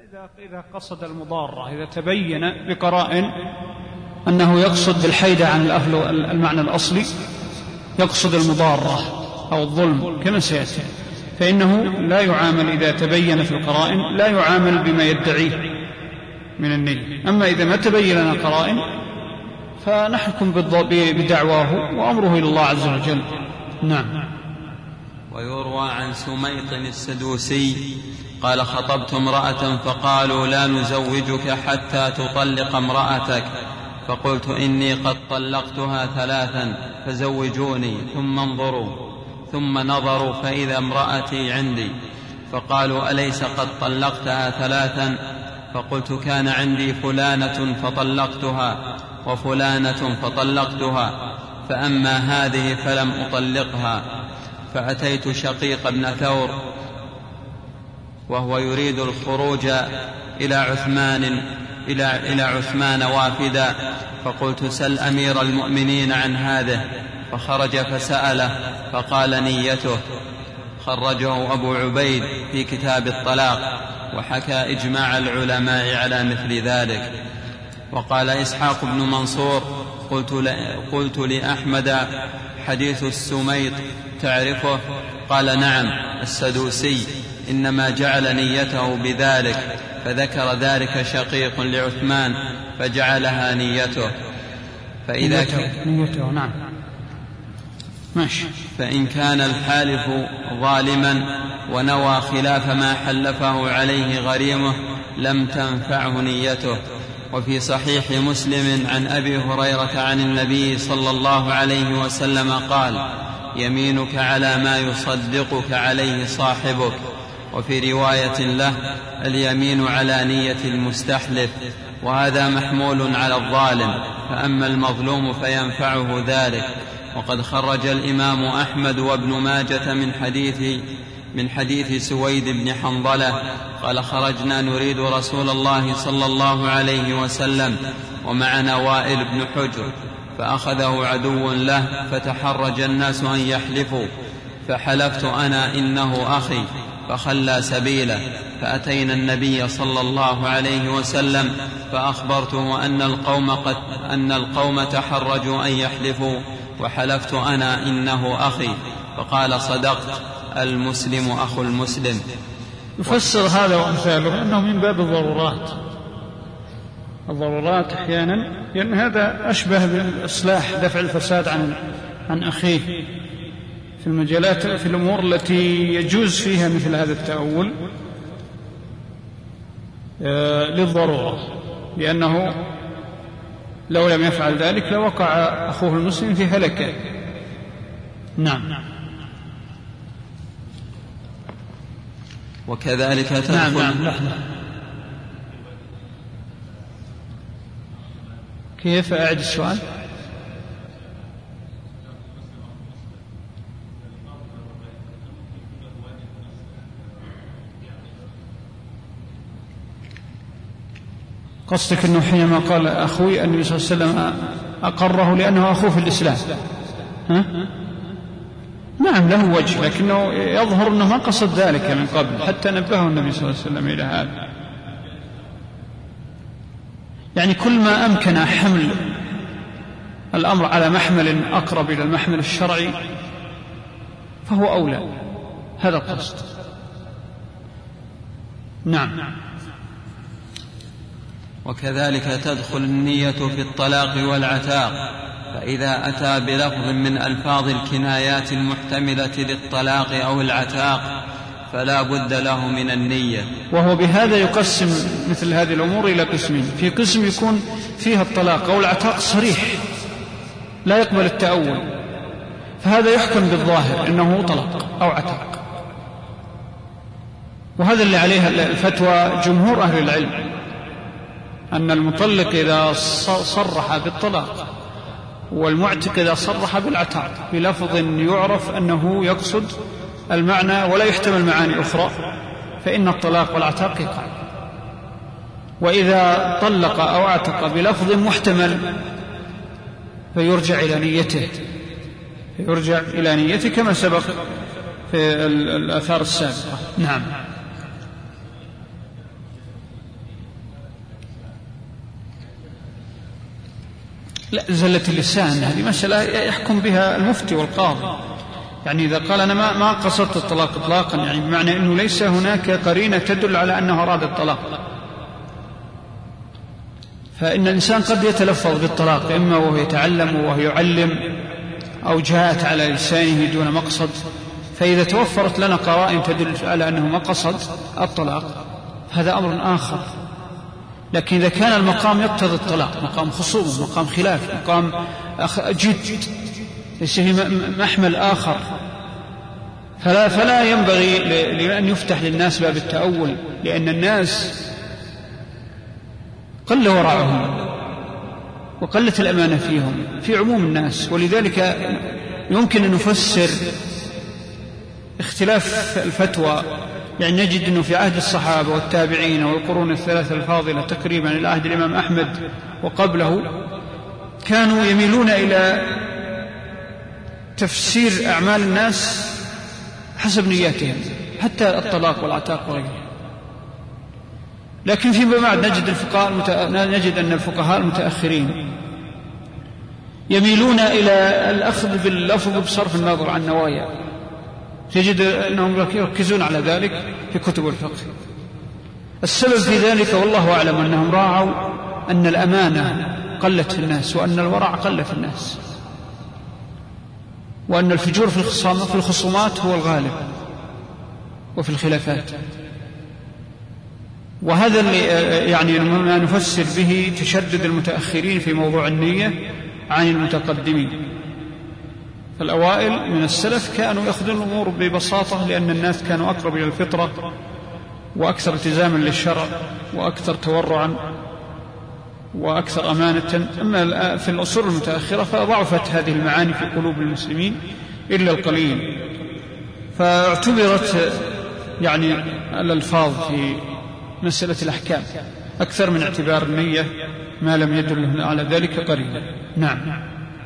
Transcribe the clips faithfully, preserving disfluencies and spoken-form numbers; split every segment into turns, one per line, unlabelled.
إذا قصد المضارة، إذا تبين بقرائن أنه يقصد بالحيدة عن الأهل المعنى الأصلي، يقصد المضارة أو الظلم كما سيأتي، فإنه لا يعامل إذا تبين في القرائن، لا يعامل بما يدعيه من النية. أما إذا ما تبين لنا قرائن فنحكم بدعواه وأمره إلى الله عز وجل. نعم.
ويروى عن سميط السدوسي قال: خطبت امرأة فقالوا: لا نزوجك حتى تطلق امرأتك، فقلت: إني قد طلقتها ثلاثا فزوجوني ثم انظروا. ثم نظروا فإذا امرأتي عندي، فقالوا: أليس قد طلقتها ثلاثا؟ فقلت: كان عندي فلانة فطلقتها وفلانة فطلقتها، فأما هذه فلم أطلقها. فأتيت شقيق بن ثور وهو يريد الخروج إلى عثمان إلى إلى عثمان وافدا، فقلت: سل أمير المؤمنين عن هذا. فخرج فسأله فقال: نيته. خرجه أبو عبيد في كتاب الطلاق، وحكى إجماع العلماء على مثل ذلك. وقال إسحاق بن منصور: قلت, قلت لأحمد: حديث السميط تعرفه؟ قال: نعم، السدوسي إنما جعل نيته بذلك، فذكر ذلك شقيق لعثمان فجعلها نيته. فإذا
نيته نعم ماشي.
فإن كان الحالف ظالما ونوى خلاف ما حلفه عليه غريمه لم تنفعه نيته. وفي صحيح مسلم عن أبي هريرة عن النبي صلى الله عليه وسلم قال: يمينك على ما يصدقك عليه صاحبك. وفي رواية له: اليمين على نية المستحلف. وهذا محمول على الظالم، فأما المظلوم فينفعه ذلك. وقد خرج الإمام أحمد وابن ماجة من حديث من حديث سويد بن حنظلة قال: خرجنا نريد رسول الله صلى الله عليه وسلم ومعنا وائل بن حجر، فأخذه عدو له فتحرج الناس أن يحلفوا، فحلفت أنا إنه أخي، فخلى سبيله. فأتينا النبي صلى الله عليه وسلم فأخبرته أن القوم, قد أن القوم تحرجوا أن يحلفوا، وحلفت أنا إنه أخي، فقال: صدقت، المسلم أخو المسلم.
يفسر هذا وأمثاله أنه من باب الضرورات. الضرورات أحيانا، لأن هذا أشبه بالإصلاح، دفع الفساد عن عن أخيه في المجالات، في الأمور التي يجوز فيها مثل هذا التأول للضرورة، لأنه لو لم يفعل ذلك لوقع أخوه المسلم في هلكة. نعم.
وكذلك تدخل
نعم نعم لحظة. كيف أعد السؤال؟ قصدك أنه حينما قال أخوي النبي صلى الله عليه وسلم أقره لأنه أخوه في الإسلام؟ ها؟ نعم له وجه، لكنه يظهر أنه ما قصد ذلك من قبل، حتى نبهه النبي صلى الله عليه وسلم إلى هذا. يعني كل ما أمكن حمل الأمر على محمل أقرب إلى المحمل الشرعي فهو أولى، هذا القصد. نعم.
وكذلك تدخل النية في الطلاق والعتاق، فإذا أتى بلفظ من ألفاظ الكنايات المحتملة للطلاق أو العتاق فلا بد له من النية.
وهو بهذا يقسم مثل هذه الأمور إلى قسمين: في قسم يكون فيها الطلاق أو العتاق صريح لا يقبل التأول، فهذا يحكم بالظاهر أنه طلاق أو عتاق، وهذا اللي عليها الفتوى جمهور أهل العلم، أن المطلق إذا صرح بالطلاق والمعتق إذا صرح بالعتاق بلفظ يعرف أنه يقصد المعنى ولا يحتمل معاني أخرى فإن الطلاق والعتاق يقع. وإذا طلق أو عتق بلفظ محتمل فيرجع إلى نيته فيرجع إلى نيته كما سبق في الآثار السابقة. نعم. لا، زلة اللسان هذه مسألة يحكم بها المفتي والقاضي. يعني إذا قال أنا ما ما قصدت الطلاق إطلاقا، يعني بمعنى أنه ليس هناك قرينة تدل على أنه أراد الطلاق، فإن الإنسان قد يتلفظ بالطلاق إما وهو يتعلم وهو يعلم أو جاءت على لسانه دون مقصد، فإذا توفرت لنا قرائن تدل على أنه ما قصد الطلاق هذا أمر آخر. لكن إذا كان المقام يقتضي الطلاق، مقام خصوم، مقام خلاف، مقام جد، ليس فيه محمل آخر، فلا, فلا ينبغي لأن يفتح للناس باب التأول، لأن الناس قل ورعهم وقلت الأمانة فيهم في عموم الناس. ولذلك يمكن أن نفسر اختلاف الفتوى، يعني نجد أنه في عهد الصحابة والتابعين والقرون الثلاثة الفاضلة تقريبا إلى عهد الإمام أحمد وقبله كانوا يميلون إلى تفسير أعمال الناس حسب نياتهم، حتى الطلاق والعتاق وغيره. لكن فيما بعد نجد الفقهاء نجد أن الفقهاء المتأخرين يميلون إلى الأخذ باللفظ بصرف النظر عن نوايا، تجد أنهم يركزون على ذلك في كتب الفقه. السبب في ذلك والله أعلم أنهم راعوا أن الأمانة قلت في الناس، وأن الورع قل في الناس، وأن الفجور في الخصومات هو الغالب وفي الخلافات. وهذا اللي يعني ما نفسر به تشدد المتأخرين في موضوع النية عن المتقدمين. فالأوائل من السلف كانوا يأخذون الأمور ببساطة، لأن الناس كانوا أقرب إلى الفطرة وأكثر التزاما للشرع وأكثر تورعا وأكثر أمانة. أما في العصور المتأخرة فضعفت هذه المعاني في قلوب المسلمين إلا القليل، فاعتبرت يعني الألفاظ في مسألة الأحكام أكثر من اعتبار النية ما لم يدل على ذلك قريبا. نعم.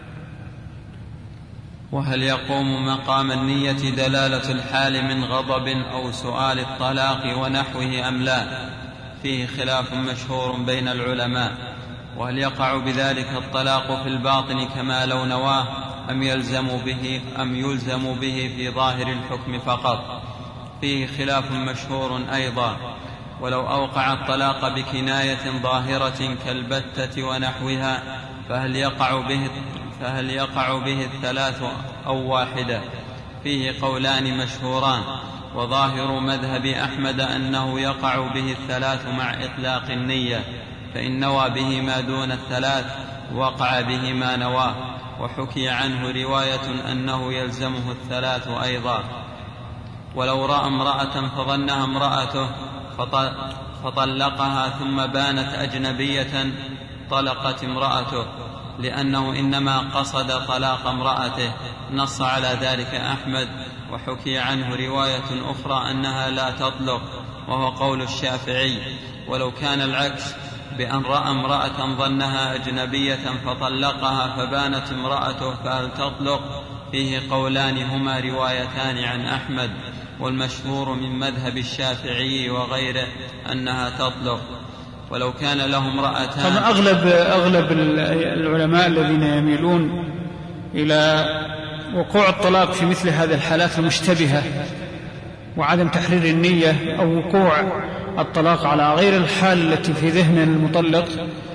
وهل يقوم مقام النية دلالة الحال من غضب أو سؤال الطلاق ونحوه أم لا؟ فيه خلاف مشهور بين العلماء. وهل يقع بذلك الطلاق في الباطن كما لو نواه أم يلزم به, أم يلزم به في ظاهر الحكم فقط؟ فيه خلاف مشهور أيضا. ولو أوقع الطلاق بكناية ظاهرة كالبتة ونحوها فهل يقع به, فهل يقع به الثلاث أو واحدة؟ فيه قولان مشهوران، وظاهر مذهب أحمد أنه يقع به الثلاث مع إطلاق النية، فإن نوى به ما دون الثلاث وقع به ما نواه. وحكي عنه رواية أنه يلزمه الثلاث أيضا. ولو رأى امرأة فظنها امرأته فطلقها ثم بانت أجنبية طلقت امرأته، لأنه إنما قصد طلاق امرأته، نص على ذلك أحمد. وحكي عنه رواية أخرى أنها لا تطلق، وهو قول الشافعي. ولو كان العكس، بأن رأى امرأة ظنها أجنبية فطلقها فبانت امرأته فهل تطلق؟ فيه قولان هما روايتان عن أحمد، والمشهور من مذهب الشافعي وغيره أنها تطلق. ولو كان له امرأتان،
طبعا أغلب, أغلب العلماء الذين يميلون إلى وقوع الطلاق في مثل هذه الحالات المشتبهة وعدم تحرير النية، أو وقوع الطلاق على غير الحال التي في ذهن المطلق،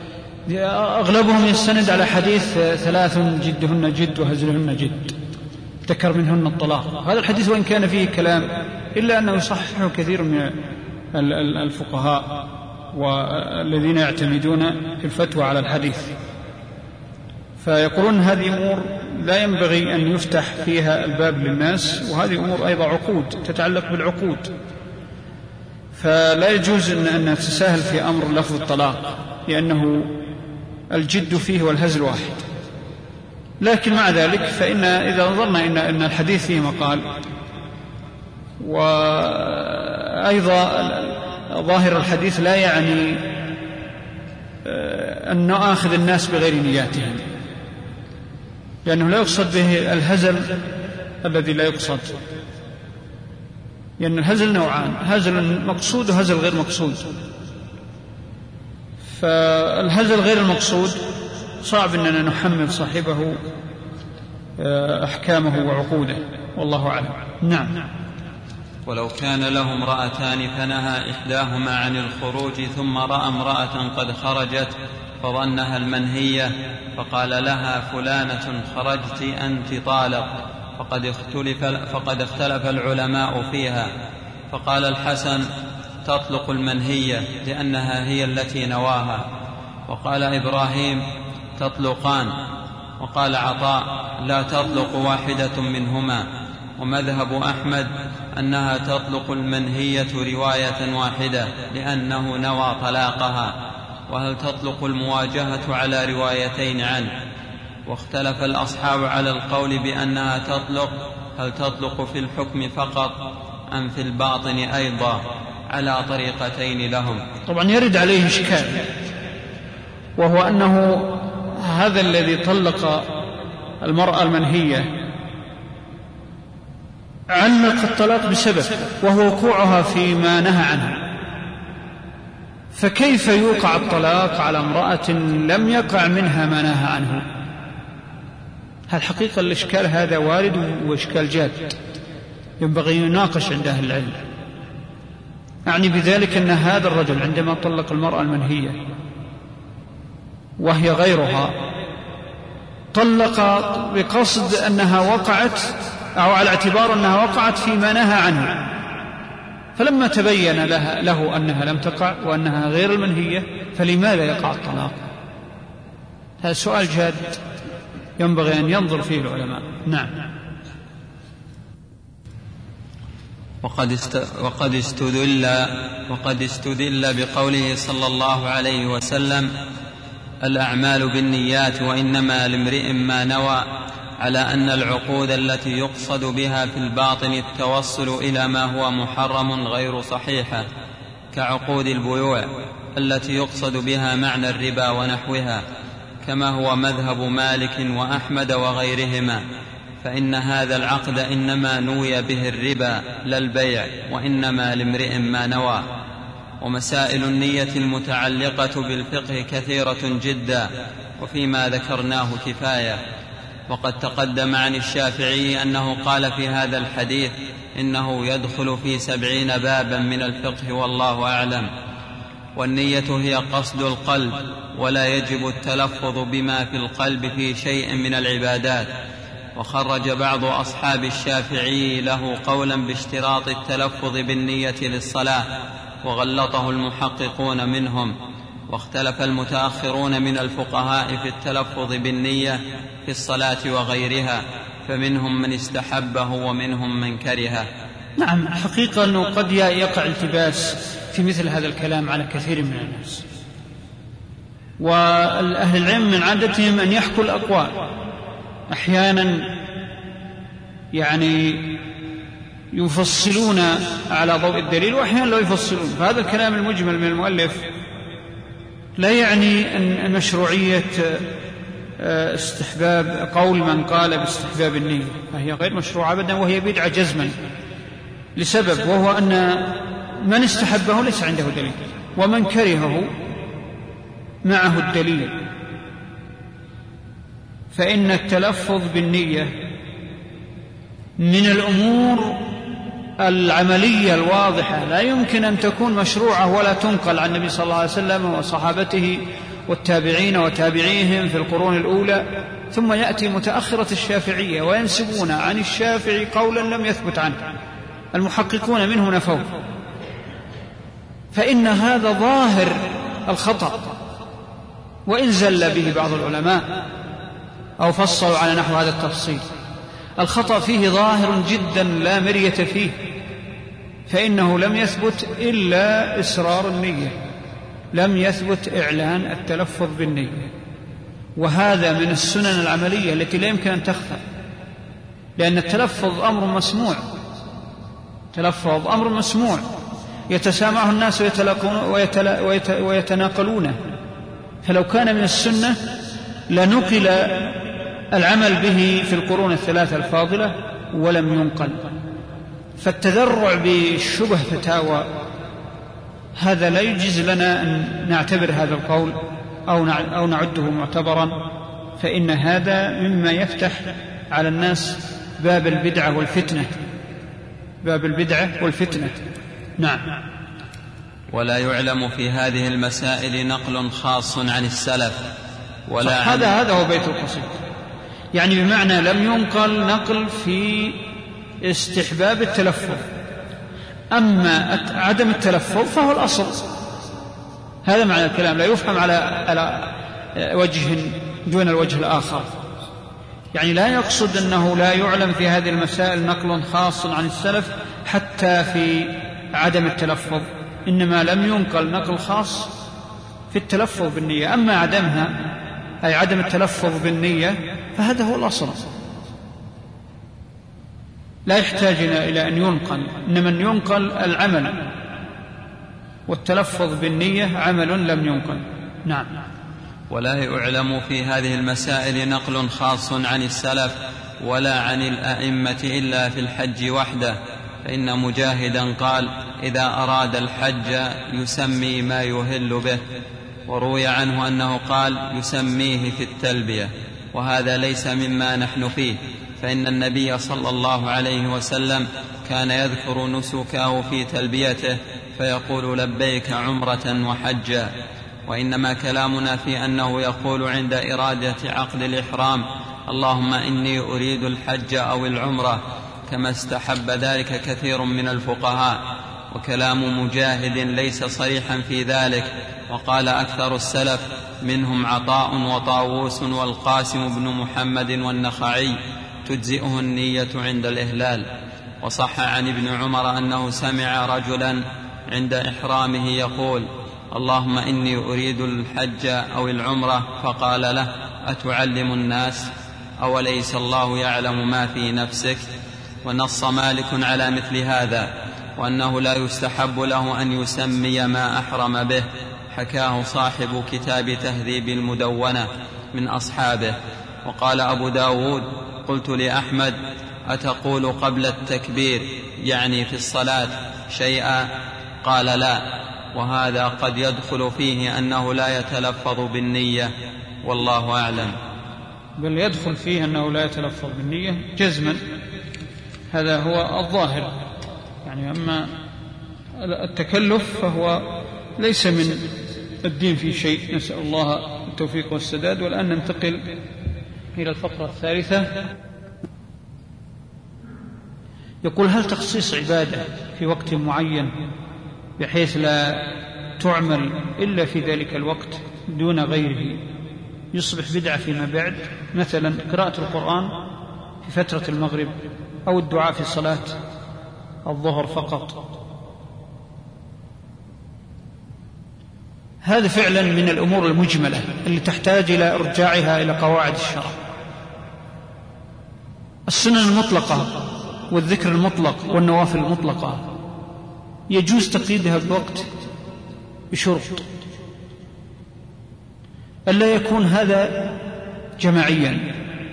أغلبهم يستند على حديث ثلاث جدهن جد وهزلهن جد، ذكر منهن الطلاق. هذا الحديث وإن كان فيه كلام إلا أنه يصححه كثير من الفقهاء والذين يعتمدون في الفتوى على الحديث، فيقولون هذه أمور لا ينبغي أن يفتح فيها الباب للناس، وهذه أمور أيضا عقود تتعلق بالعقود، فلا يجوز أن تساهل في أمر لفظ الطلاق، لأنه الجد فيه والهزل واحد. لكن مع ذلك فإن إذا نظرنا إن, إن الحديث فيه مقال، وأيضا ظاهر الحديث لا يعني أن نؤاخذ الناس بغير نياتهم، لأنه لا يقصد به الهزل الذي لا يقصد، لأن الهزل نوعان، هزل مقصود وهزل غير مقصود. فالهزل غير المقصود صعب أننا نحمل صاحبه أحكامه وعقوده، والله أعلم. نعم.
ولو كان له امرأتان فنهى إحداهما عن الخروج ثم رأى امرأة قد خرجت فظنها المنهية فقال لها فلانة خرجت أنت طالق، فقد اختلف, فقد اختلف العلماء فيها، فقال الحسن تطلق المنهية لأنها هي التي نواها، وقال إبراهيم تطلقان، وقال عطاء لا تطلق واحدة منهما، ومذهب أحمد أنها تطلق المنهية رواية واحدة لأنه نوى طلاقها. وهل تطلق المواجهة على روايتين عنه؟ واختلف الأصحاب على القول بأنها تطلق، هل تطلق في الحكم فقط أم في الباطن أيضا، على طريقتين لهم.
طبعا يرد عليه إشكال، وهو أنه هذا الذي طلق المرأة المنهية علق الطلاق بسبب، وهو وقوعها فيما نهى عنه، فكيف يوقع الطلاق على امرأة لم يقع منها ما نهى عنه؟ الحقيقة الإشكال هذا وارد وإشكال جاد ينبغي يناقش عند أهل العلم. أعني بذلك أن هذا الرجل عندما طلق المرأة المنهية وهي غيرها طلق بقصد أنها وقعت أو على اعتبار أنها وقعت فيما نهى عنه، فلما تبين لها له أنها لم تقع وأنها غير المنهية فلماذا يقع الطلاق؟ هذا سؤال جاد ينبغي أن ينظر فيه العلماء. نعم.
وقد است وقد استدل وقد استدل بقوله صلى الله عليه وسلم الأعمال بالنيات وإنما لامرئ ما نوى، على أن العقود التي يقصد بها في الباطن التوصل إلى ما هو محرم غير صحيحة، كعقود البيوع التي يقصد بها معنى الربا ونحوها، كما هو مذهب مالك وأحمد وغيرهما، فإن هذا العقد إنما نوي به الربا لا البيع، وإنما لامرئ ما نوى. ومسائل النية المتعلقة بالفقه كثيرة جدا، وفيما ذكرناه كفاية. وقد تقدم عن الشافعي أنه قال في هذا الحديث إنه يدخل في سبعين بابا من الفقه والله أعلم. والنية هي قصد القلب، ولا يجب التلفظ بما في القلب في شيء من العبادات. وخرج بعض أصحاب الشافعي له قولا باشتراط التلفظ بالنية للصلاة، وغلطه المحققون منهم. واختلف المتأخرون من الفقهاء في التلفظ بالنية في الصلاة وغيرها، فمنهم من استحبه ومنهم من كرهه.
نعم، حقيقة أنه قد يقع التباس في مثل هذا الكلام على كثير من الناس، والأهل العلم من عادتهم أن يحكوا الأقوال، أحيانا يعني يفصلون على ضوء الدليل وأحيانا لا يفصلون. فهذا الكلام المجمل من المؤلف لا يعني أن مشروعية استحباب قول من قال باستحباب النية، فهي غير مشروعة أبدا، وهي بدعة جزما، لسبب وهو أن من استحبه ليس عنده دليل، ومن كرهه معه الدليل. فإن التلفظ بالنية من الأمور العملية الواضحة لا يمكن أن تكون مشروعة ولا تنقل عن النبي صلى الله عليه وسلم وصحابته والتابعين وتابعيهم في القرون الأولى، ثم يأتي متأخرة الشافعية وينسبون عن الشافعي قولا لم يثبت عنه، المحققون منه نفوه. فإن هذا ظاهر الخطأ، وإن زل به بعض العلماء أو فصلوا على نحو هذا التفصيل، الخطأ فيه ظاهر جدا لا مرية فيه، فإنه لم يثبت إلا إسرار النية، لم يثبت إعلان التلفظ بالنية، وهذا من السنن العملية التي لا يمكن أن تخفى، لأن التلفظ أمر مسموع، تلفظ أمر مسموع يتسامعه الناس ويتناقلونه. فلو كان من السنة لنقل العمل به في القرون الثلاثة الفاضلة ولم ينقل. فالتذرع بالشبه فتاوى هذا لا يجوز لنا أن نعتبر هذا القول أو نعده معتبرا، فإن هذا مما يفتح على الناس باب البدعة والفتنة باب البدعة والفتنة. نعم.
ولا يعلم في هذه المسائل نقل خاص عن السلف ولا عن
هذا هذا هو بيت القصيد، يعني بمعنى لم ينقل نقل في استحباب التلفظ، أما عدم التلفظ فهو الأصل. هذا معنى الكلام، لا يفهم على على وجه دون الوجه الآخر، يعني لا يقصد أنه لا يعلم في هذه المسائل نقل خاص عن السلف حتى في عدم التلفظ، إنما لم ينقل نقل خاص في التلفظ بالنية، أما عدمها أي عدم التلفظ بالنية فهذا هو الأصل، لا يحتاجنا إلى أن ينقل، إنما أن ينقل العمل، والتلفظ بالنية عمل لم ينقل. نعم.
ولا يعلم في هذه المسائل نقل خاص عن السلف ولا عن الأئمة إلا في الحج وحده، فإن مجاهدا قال: إذا أراد الحج يسمي ما يهل به، وروي عنه أنه قال: يسميه في التلبية، وهذا ليس مما نحن فيه، فإن النبي صلى الله عليه وسلم كان يذكر نسكه في تلبيته فيقول: لبيك عمرة وحجا. وإنما كلامنا في أنه يقول عند إرادة عقد الإحرام: اللهم إني أريد الحج أو العمرة، كما استحب ذلك كثير من الفقهاء، وكلام مجاهد ليس صريحا في ذلك، وقال أكثر السلف منهم عطاء وطاووس والقاسم بن محمد والنخعي: تجزئه النية عند الإهلال. وصح عن ابن عمر أنه سمع رجلا عند إحرامه يقول: اللهم إني أريد الحج أو العمرة، فقال له: أتعلم الناس؟ أوليس الله يعلم ما في نفسك؟ ونص مالك على مثل هذا، وأنه لا يستحب له أن يسمي ما أحرم به، حكاه صاحب كتاب تهذيب المدونة من أصحابه. وقال أبو داود: قلت لأحمد: أتقول قبل التكبير يعني في الصلاة شيئا؟ قال: لا. وهذا قد يدخل فيه أنه لا يتلفظ بالنية، والله أعلم.
بل يدخل فيه أنه لا يتلفظ بالنية جزما، هذا هو الظاهر، يعني أما التكلف فهو ليس من الدين في شيء، نسأل الله التوفيق والسداد. والآن ننتقل إلى الفقرة الثالثة. يقول: هل تخصيص عبادة في وقت معين بحيث لا تعمل إلا في ذلك الوقت دون غيره يصبح بدعة فيما بعد؟ مثلا قراءة القرآن في فترة المغرب، أو الدعاء في صلاة الظهر فقط. هذا فعلا من الأمور المجملة اللي تحتاج إلى إرجاعها إلى قواعد الشرع. السنن المطلقة والذكر المطلق والنوافل المطلقة يجوز تقييدها بوقت بشرط ألا يكون هذا جماعيا،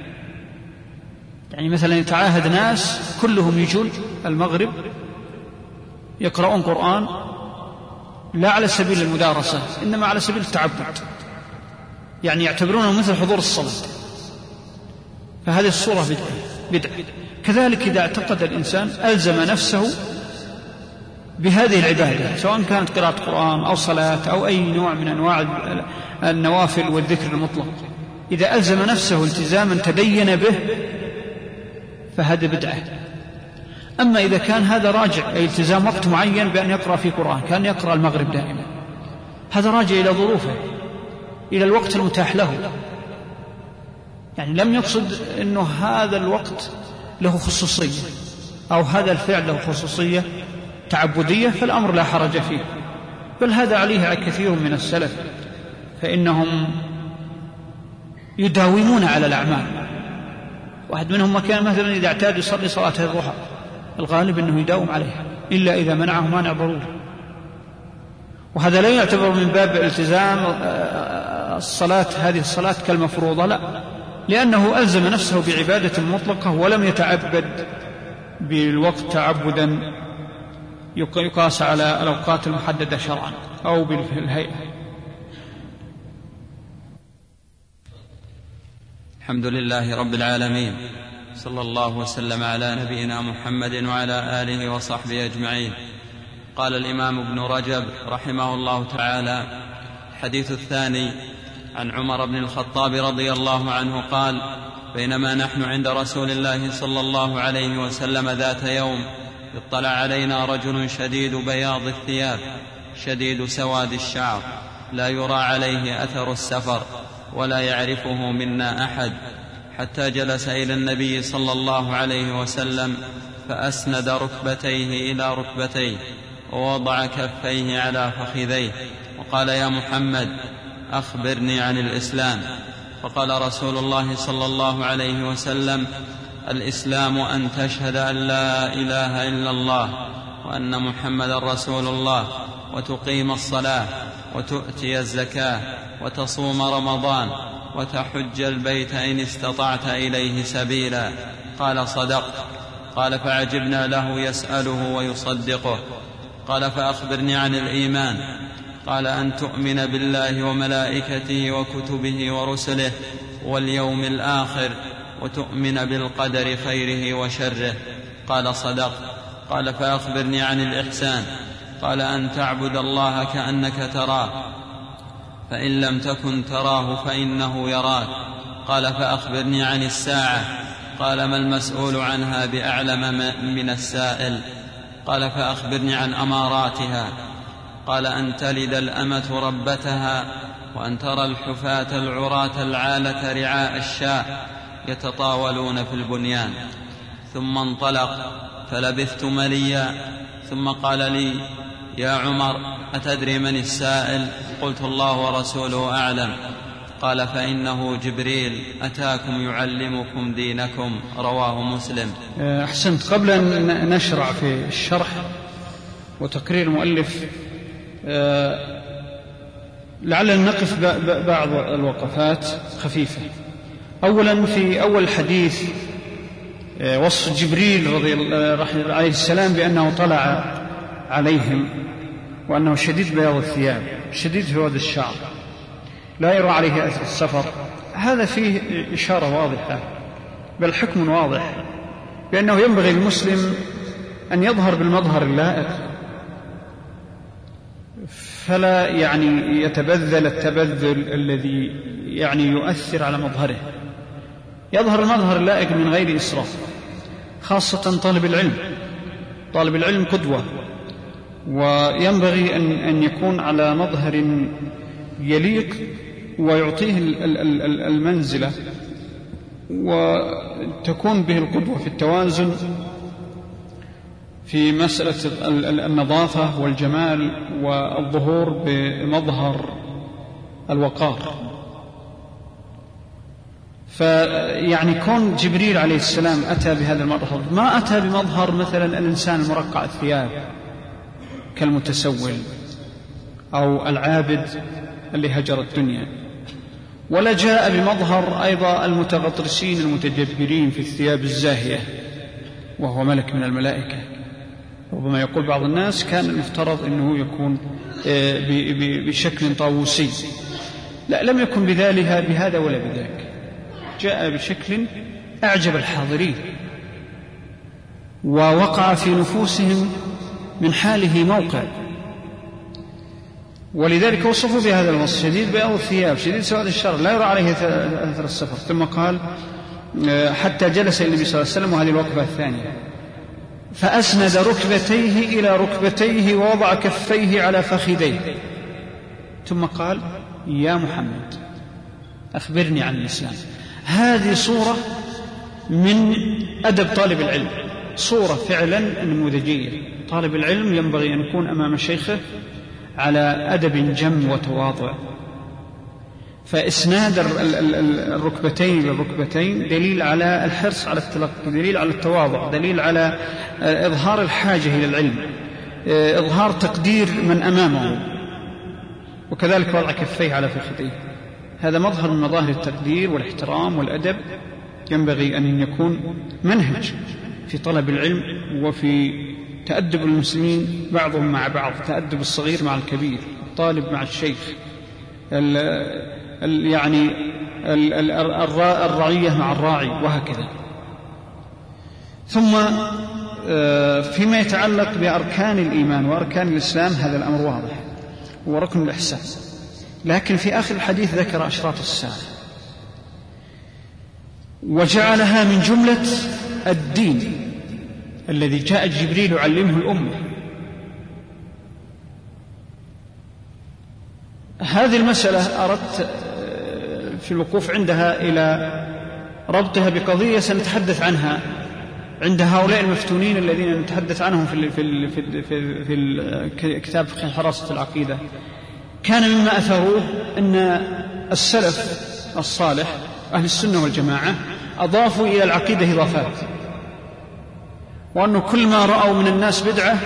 يعني مثلا يتعاهد ناس كلهم يجون المغرب يقرؤون قرآن لا على سبيل المدارسة إنما على سبيل التعبد، يعني يعتبرونه مثل حضور الصلاة، فهذه الصورة بدعة بدعة. كذلك إذا اعتقد الإنسان ألزم نفسه بهذه العبادة سواء كانت قراءة قرآن أو صلاة أو أي نوع من أنواع النوافل والذكر المطلق، إذا ألزم نفسه التزاما تبين به فهذا بدعة. أما إذا كان هذا راجع أي التزام وقت معين بأن يقرأ في قرآن، كان يقرأ المغرب دائما، هذا راجع إلى ظروفه، إلى الوقت المتاح له، يعني لم يقصد أنه هذا الوقت له خصوصية أو هذا الفعل له خصوصية تعبدية، فالأمر لا حرج فيه، بل هذا عليه كثير من السلف، فإنهم يداومون على الأعمال. واحد منهم كان مثلا إذا اعتاد يصلي صلاة الضحى الغالب أنه يداوم عليها إلا إذا منعه مانع ضروري، وهذا لا يعتبر من باب التزام الصلاة هذه الصلاة كالمفروضة، لا، لأنه ألزم نفسه بعبادة مطلقة ولم يتعبد بالوقت تعبدا يقاس على الأوقات المحددة شرعا أو بالهيئة.
الحمد لله رب العالمين، صلى الله وسلم على نبينا محمد وعلى آله وصحبه أجمعين. قال الإمام ابن رجب رحمه الله تعالى: الحديث الثاني عن عمر بن الخطاب رضي الله عنه قال: بينما نحن عند رسول الله صلى الله عليه وسلم ذات يوم اطلع علينا رجل شديد بياض الثياب شديد سواد الشعر لا يرى عليه أثر السفر ولا يعرفه منا أحد، حتى جلس إلى النبي صلى الله عليه وسلم فأسند ركبتيه إلى ركبتيه ووضع كفيه على فخذيه وقال: يا محمد أخبرني عن الإسلام. فقال رسول الله صلى الله عليه وسلم: الإسلام أن تشهد أن لا إله إلا الله وأن محمدا رسول الله، وتقيم الصلاة، وتؤتي الزكاة، وتصوم رمضان، وتحج البيت إن استطعت إليه سبيلا. قال: صدقت. قال: فعجبنا له يسأله ويصدقه. قال: فأخبرني عن الإيمان. قال: أن تؤمن بالله وملائكته وكتبه ورسله واليوم الآخر، وتؤمن بالقدر خيره وشره. قال: صدقت. قال: فأخبرني عن الإحسان. قال: أن تعبد الله كأنك تراه، فإن لم تكن تراه فإنه يراك. قال: فأخبرني عن الساعة. قال: ما المسؤول عنها بأعلم من السائل. قال: فأخبرني عن أماراتها. قال: أن تلد الأمة ربتها، وأن ترى الحفاة العراة العالة رعاء الشاء يتطاولون في البنيان. ثم انطلق فلبثت مليا، ثم قال لي: يا عمر أتدري من السائل؟ قلت: الله ورسوله أعلم. قال: فإنه جبريل أتاكم يعلمكم دينكم. رواه مسلم.
أحسنت. قبل أن نشرع في الشرح وتقرير المؤلف، لعلنا نقف بعض الوقفات خفيفة. أولا، في أول الحديث وصف جبريل رضي الله عليه السلام بأنه طلع عليهم وأنه شديد بياض الثياب شديد سواد الشعر لا يرى عليه أثر السفر. هذا فيه إشارة واضحة، بل حكم واضح، بأنه ينبغي المسلم أن يظهر بالمظهر اللائق، فلا يعني يتبذل التبذل الذي يعني يؤثر على مظهره، يظهر المظهر اللائق من غير إسراف، خاصة طالب العلم. طالب العلم قدوة، وينبغي أن أن يكون على مظهر يليق ويعطيه المنزلة وتكون به القدوة في التوازن في مسألة النظافة والجمال والظهور بمظهر الوقار. فيعني كون جبريل عليه السلام أتى بهذا المظهر، ما أتى بمظهر مثلا الإنسان المرقع الثياب كالمتسول أو العابد اللي هجر الدنيا، ولا جاء بمظهر أيضا المتغطرسين المتجبرين في الثياب الزاهية وهو ملك من الملائكة. ربما يقول بعض الناس كان المفترض أنه يكون بشكل طاووسي، لا، لم يكن بذلك بهذا ولا بذاك، جاء بشكل أعجب الحاضرين ووقع في نفوسهم من حاله موقع، ولذلك وصفوا بهذا الوصف: شديد بياض الثياب شديد سواد الشعر لا يرى عليه أثر السفر. ثم قال: حتى جلس النبي صلى الله عليه وسلم، وهذه الوقفة الثانية، فأسند ركبتيه إلى ركبتيه ووضع كفيه على فخذيه، ثم قال: يا محمد أخبرني عن الإسلام. هذه صورة من أدب طالب العلم، صورة فعلا نموذجية. طالب العلم ينبغي أن يكون أمام شيخه على أدب جم وتواضع. فإسناد الركبتين للركبتين دليل على الحرص على التلقي، دليل على التواضع، دليل على إظهار الحاجة إلى العلم، إظهار تقدير من أمامه، وكذلك وضع كفيه على فخذيه. هذا مظهر من مظاهر التقدير والاحترام والأدب، ينبغي أن يكون منهج في طلب العلم وفي تأدب المسلمين بعضهم مع بعض، تأدب الصغير مع الكبير، الطالب مع الشيخ، ال ال يعني الرعية مع الراعي وهكذا. ثم فيما يتعلق بأركان الإيمان وأركان الإسلام هذا الأمر واضح، هو ركن الإحسان، لكن في آخر الحديث ذكر أشراط الساعة وجعلها من جملة الدين الذي جاء جبريل يعلمه الأمة. هذه المسألة أردت في الوقوف عندها إلى ربطها بقضية سنتحدث عنها عند هؤلاء المفتونين الذين نتحدث عنهم في في في في, في كتاب حراسة العقيدة. كان مما أثروه أن السلف الصالح أهل السنة والجماعة أضافوا إلى العقيدة إضافات، وأنه كل ما رأوا من الناس بدعة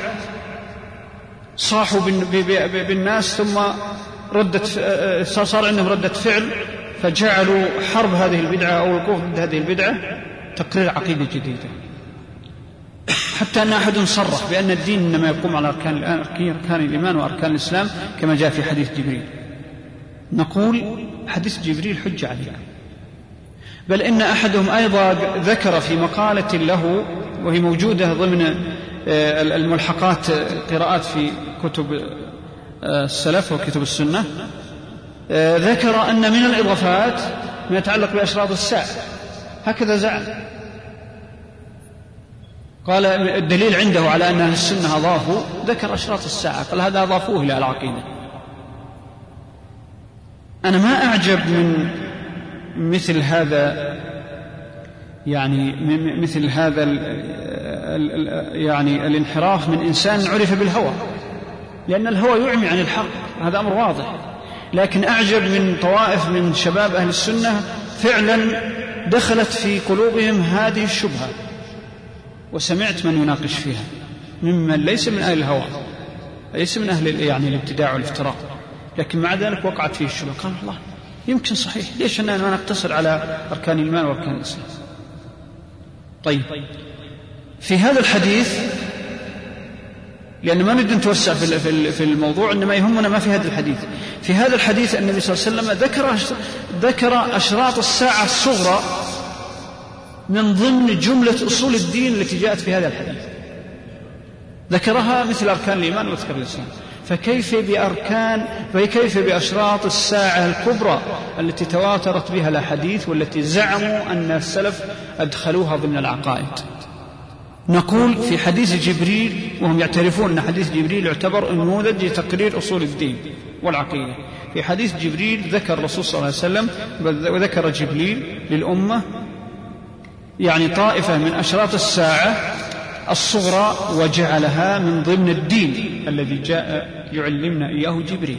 صاحوا بالناس ثم ردت صار عندهم ردة فعل، فجعلوا حرب هذه البدعة أو الوقوف ضد هذه البدعة تقرير عقيدة جديدة، حتى أن أحد صرح بأن الدين إنما يقوم على أركان, أركان الإيمان وأركان الإسلام كما جاء في حديث جبريل. نقول حديث جبريل حجة علينا، بل إن أحدهم أيضا ذكر في مقالة له وهي موجودة ضمن الملحقات قراءات في كتب السلف وكتب السنة، ذكر أن من الإضافات ما يتعلق بأشراط الساعة، هكذا زعم. قال الدليل عنده على أن أهل السنة أضافوا، ذكر أشراط الساعة، قال هذا أضافوه إلى العقيدة. أنا ما أعجب من مثل هذا، يعني مثل هذا يعني الانحراف من إنسان عرف بالهوى، لأن الهوى يعمي عن الحق، هذا أمر واضح. لكن أعجب من طوائف من شباب أهل السنة فعلا دخلت في قلوبهم هذه الشبهة، وسمعت من يناقش فيها ممن ليس من أهل الهوى، ليس من أهل يعني الابتداع والافتراء، لكن مع ذلك وقعت فيه الشبهة. قال الله يمكن صحيح، ليش أننا ما نقتصر على أركان الإيمان وأركان الإسلام؟ طيب في هذا الحديث، لأن ما نريد نتوسع في الموضوع، إنما يهمنا ما في هذا الحديث. في هذا الحديث النبي صلى الله عليه وسلم ذكر ذكر أشراط الساعة الصغرى من ضمن جملة أصول الدين التي جاءت في هذا الحديث، ذكرها مثل أركان الإيمان وأركان الإسلام. فكيف بأركان فكيف بأشراط الساعة الكبرى التي تواترت بها الأحاديث والتي زعموا أن السلف أدخلوها ضمن العقائد؟ نقول في حديث جبريل، وهم يعترفون أن حديث جبريل يعتبر نموذج لتقرير أصول الدين والعقيدة. في حديث جبريل ذكر الرسول صلى الله عليه وسلم وذكر جبريل للأمة يعني طائفة من أشراط الساعة الصغرى، وجعلها من ضمن الدين الذي جاء يعلمنا إياه جبريل،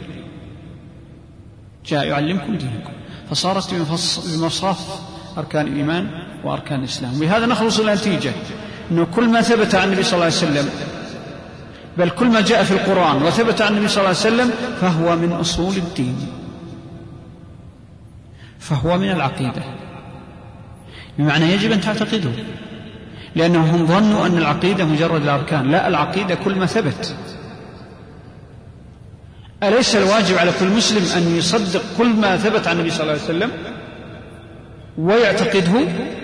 جاء يعلمكم دينكم، فصارت بمصاف أركان الإيمان وأركان الإسلام. وبهذا نخلص إلى نتيجة أنه كل ما ثبت عن النبي صلى الله عليه وسلم، بل كل ما جاء في القرآن وثبت عن النبي صلى الله عليه وسلم فهو من أصول الدين، فهو من العقيدة، بمعنى يجب أن تعتقده، لأنهم ظنوا أن العقيدة مجرد الأركان. لا، العقيدة كل ما ثبت. أليس الواجب على كل مسلم أن يصدق كل ما ثبت عن النبي صلى الله عليه وسلم ويعتقده؟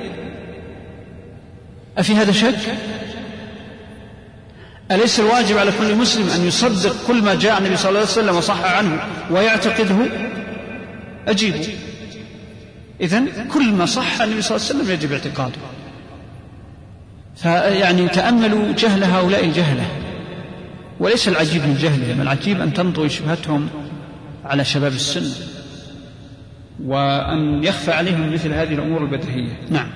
أفي هذا شك؟ أليس الواجب على كل مسلم أن يصدق كل ما جاء عن النبي صلى الله عليه وسلم وصح عنه ويعتقده؟ أجيبوا. إذن كل ما صح عن النبي صلى الله عليه وسلم يجب اعتقاده. فيعني تأملوا جهل هؤلاء الجهلة، وليس العجيب من جهلهم، العجيب أن تنطوي شبهتهم على شباب السنة وأن يخفى عليهم مثل هذه الأمور البديهية. نعم.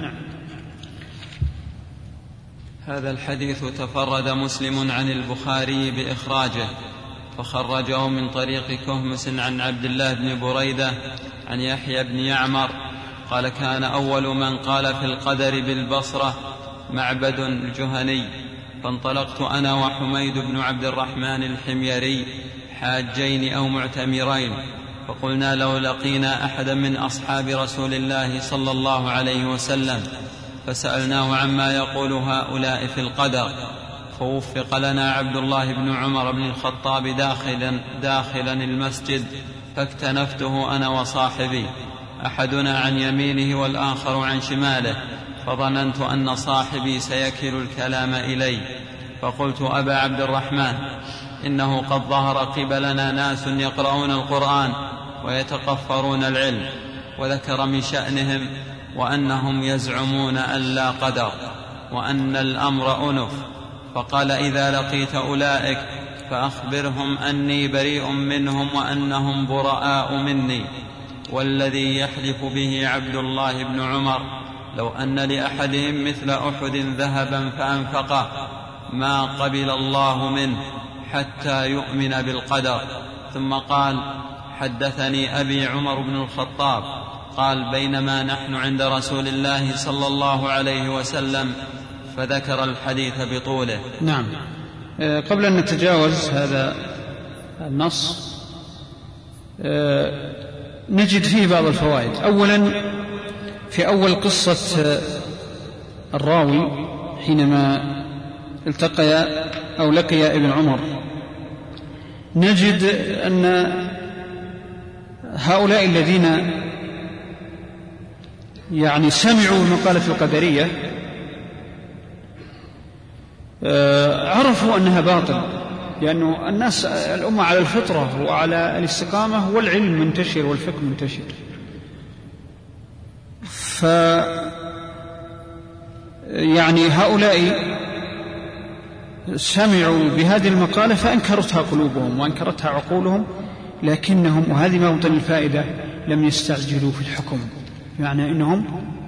هذا الحديث تفرد مسلم عن البخاري بإخراجه، فخرجه من طريق كهمس عن عبد الله بن بريدة عن يحيى بن يعمر قال: كان أول من قال في القدر بالبصرة معبد الجهني، فانطلقت أنا وحميد بن عبد الرحمن الحميري حاجين أو معتمرين، فقلنا لو لقينا أحدا من أصحاب رسول الله صلى الله عليه وسلم فسألناه عما يقول هؤلاء في القدر، فوفق لنا عبد الله بن عمر بن الخطاب داخلا, داخلا المسجد، فاكتنفته أنا وصاحبي. أحدنا عن يمينه والآخر عن شماله، فظننت أن صاحبي سيكل الكلام إلي، فقلت: أبا عبد الرحمن، إنه قد ظهر قبلنا ناس يقرؤون القرآن ويتقفرون العلم، وذكر من شأنهم وأنهم يزعمون أن لا قدر وأن الأمر أنف، فقال: إذا لقيت أولئك فأخبرهم أني بريء منهم وأنهم براء مني، والذي يحلف به عبد الله بن عمر لو أن لأحدهم مثل أحد ذهبا فأنفقه ما قبل الله منه حتى يؤمن بالقدر. ثم قال: حدثني أبي عمر بن الخطاب قال: بينما نحن عند رسول الله صلى الله عليه وسلم، فذكر الحديث بطوله.
نعم. قبل أن نتجاوز هذا النص نجد فيه بعض الفوائد. أولا، في أول قصة الراوي حينما التقي أو لقي ابن عمر، نجد أن هؤلاء الذين يعني سمعوا مقالة القدرية عرفوا أنها باطل، لأنه الناس الأمة على الفطرة وعلى الاستقامة والعلم منتشر والفقه منتشر. ف يعني هؤلاء سمعوا بهذه المقالة فأنكرتها قلوبهم وأنكرتها عقولهم، لكنهم، وهذه موطن الفائدة، لم يستعجلوا في الحكم، يعني إنهم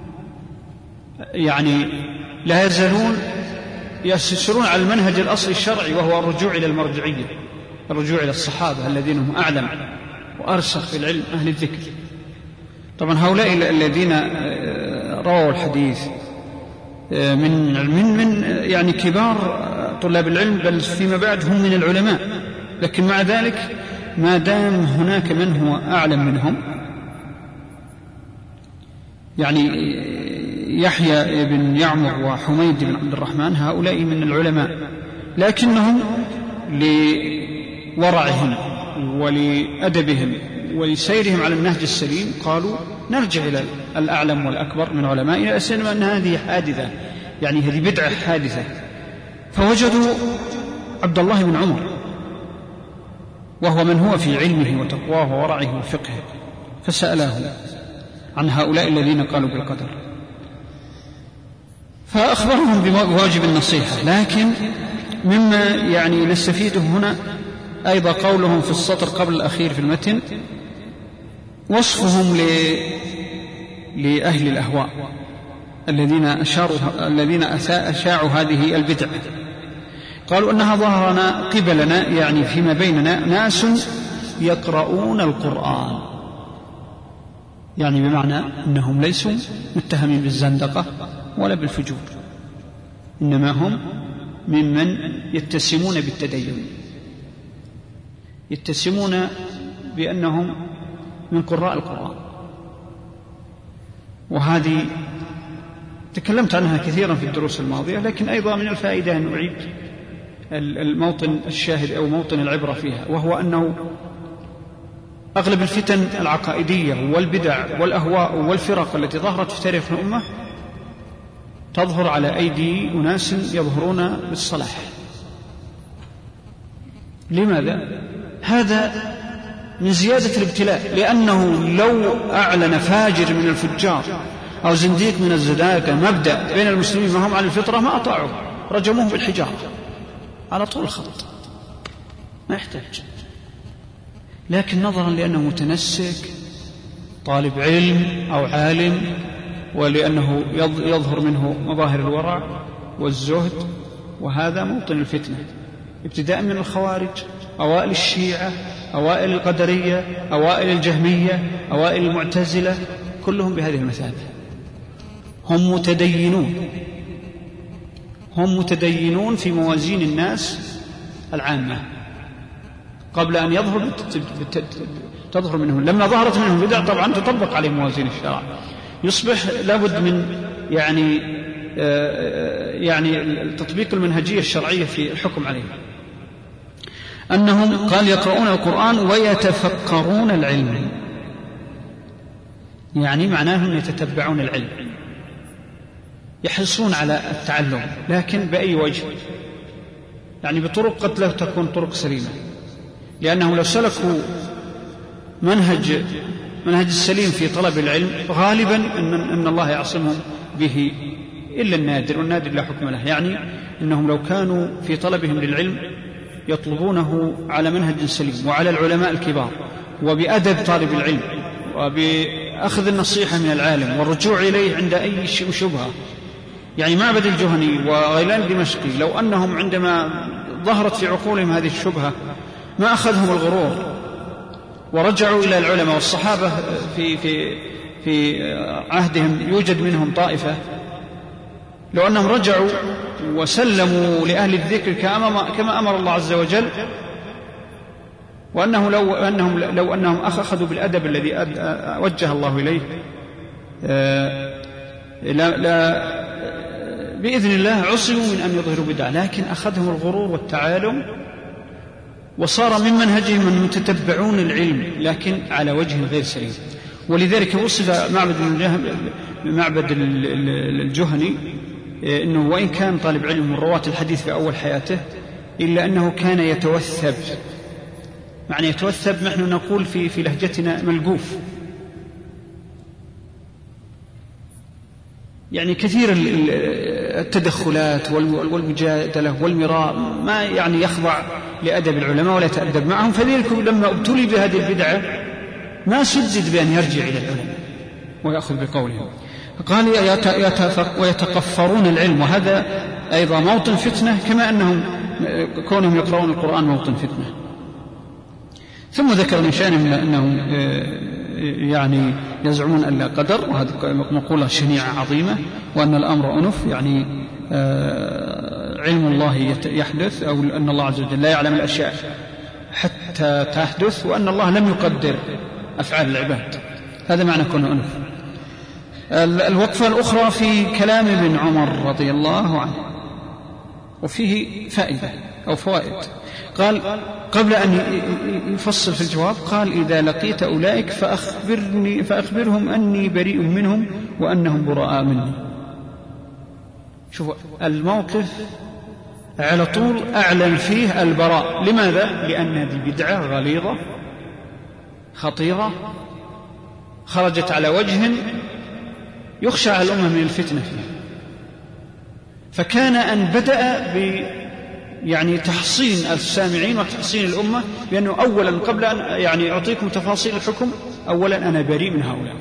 يعني لا يزالون يسيرون على المنهج الأصلي الشرعي، وهو الرجوع إلى المرجعية، الرجوع إلى الصحابة الذين هم أعلم وأرسخ في العلم، أهل الذكر. طبعا هؤلاء الذين رووا الحديث من من من يعني كبار طلاب العلم، بل فيما بعد هم من العلماء، لكن مع ذلك ما دام هناك من هو أعلم منهم، يعني يحيى بن يعمر وحميد بن عبد الرحمن، هؤلاء من العلماء، لكنهم لورعهم ولأدبهم ولسيرهم على النهج السليم قالوا نرجع إلى الأعلم والأكبر من علمائنا، أسلم أن هذه حادثة، يعني هذه بدعة حادثة. فوجدوا عبد الله بن عمر وهو من هو في علمه وتقواه وورعه وفقهه، فسأله عن هؤلاء الذين قالوا بالقدر، فأخبرهم بواجب النصيحة. لكن مما يعني نستفيده هنا أيضا قولهم في السطر قبل الأخير في المتن، وصفهم لأهل الأهواء الذين أشاروا الذين أشاعوا هذه البدع. قالوا أنها ظهرنا قبلنا، يعني فيما بيننا، ناس يقرؤون القرآن، يعني بمعنى أنهم ليسوا متهمين بالزندقة ولا بالفجور، إنما هم ممن يتسمون بالتدين، يتسمون بأنهم من قراء القرآن. وهذه تكلمت عنها كثيرا في الدروس الماضية، لكن أيضا من الفائدة أن أعيد الموطن الشاهد أو موطن العبرة فيها، وهو أنه أغلب الفتن العقائدية والبدع والأهواء والفرق التي ظهرت في تاريخ الأمة تظهر على أيدي أناس يظهرون بالصلاح. لماذا؟ هذا من زيادة الابتلاء، لأنه لو أعلن فاجر من الفجار أو زنديق من الزنادقة مبدأ بين المسلمين وهم على الفطرة ما أطاعوا، رجموه بالحجارة على طول الخط، ما يحتاج. لكن نظرا لأنه متنسك طالب علم أو عالم، ولأنه يظهر منه مظاهر الورع والزهد، وهذا موطن الفتنة، ابتداء من الخوارج، أوائل الشيعة، أوائل القدرية، أوائل الجهمية، أوائل المعتزلة، كلهم بهذه المثابة. هم متدينون، هم متدينون في موازين الناس العامة قبل أن يظهر تظهر منهم. لما ظهرت منهم بدع طبعا تطبق عليه موازين الشرع، يصبح لابد من يعني يعني التطبيق المنهجية الشرعية في الحكم عليه. أنهم قال يقرؤون القرآن ويتفكرون العلم، يعني معناه أنهم يتتبعون العلم، يحرصون على التعلم، لكن بأي وجه؟ يعني بطرق قد لا تكون طرق سليمة، لأنهم لو سلكوا منهج منهج السليم في طلب العلم غالبا أن, أن الله يعصمهم به إلا النادر، والنادر لا حكم له. يعني أنهم لو كانوا في طلبهم للعلم يطلبونه على منهج سليم وعلى العلماء الكبار وبأدب طالب العلم وبأخذ النصيحة من العالم والرجوع إليه عند أي شبهة. يعني معبد الجهني وغيلان الدمشقي لو أنهم عندما ظهرت في عقولهم هذه الشبهة ما أخذهم الغرور ورجعوا إلى العلماء والصحابة في, في, في عهدهم يوجد منهم طائفة، لو أنهم رجعوا وسلموا لأهل الذكر كما أمر الله عز وجل، وأنه لو أنهم, لو أنهم أخذوا بالأدب الذي وجه الله إليه لا, لا بإذن الله عصموا من أن يظهروا بدعة، لكن أخذهم الغرور والتعالم وصار من منهجهم من يتتبعون العلم لكن على وجه غير سليم. ولذلك وصف معبد معبد الجهني إنه وإن كان طالب علم من رواة الحديث في أول حياته إلا أنه كان يتوثب. معنى يتوثب نحن نقول في في لهجتنا ملقوف، يعني كثير التدخلات والمجادلة والمراء ما يعني يخضع لأدب العلماء ولا يتأدب معهم، فذلك لما ابتلي بهذه البدعة ما سدد بأن يرجع إلى العلماء ويأخذ بقولهم. قال ويتقفرون العلم، وهذا أيضا موطن فتنة كما أنهم كونهم يقرؤون القرآن موطن فتنة. ثم ذكر من شأنهم أنهم يعني يزعمون أن لا قدر، وهذه مقولة شنيعة عظيمة، وأن الأمر أنف، يعني علم الله يحدث أو أن الله عز وجل لا يعلم الأشياء حتى تحدث، وأن الله لم يقدر أفعال العباد. هذا معنى كونه أنف. الوقفة الأخرى في كلام ابن عمر رضي الله عنه وفيه فائدة أو فوائد. قال قبل أن يفصل في الجواب قال إذا لقيت أولئك فأخبرني فأخبرهم أني بريء منهم وأنهم براء مني. شوفوا الموقف على طول أعلن فيه البراء. لماذا؟ لأن هذه بدعة غليظة خطيرة خرجت على وجه يخشى على الأمة من الفتنة فيها، فكان أن بدأ ب يعني تحصين السامعين وتحصين الأمة بأنه أولا قبل أن يعني أعطيكم تفاصيل الحكم أولا أنا بريء من هؤلاء.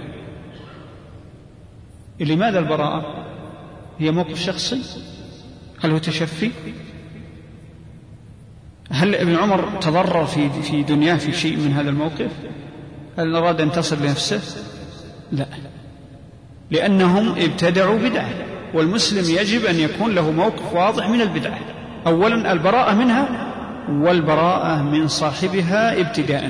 لماذا البراءة؟ هي موقف شخصي؟ هل هو تشفي؟ هل ابن عمر تضرر في في دنياه في شيء من هذا الموقف؟ هل أراد أن تصل لنفسه؟ لا، لأنهم ابتدعوا بدعة، والمسلم يجب أن يكون له موقف واضح من البدعة. أولا البراءة منها والبراءة من صاحبها ابتداء،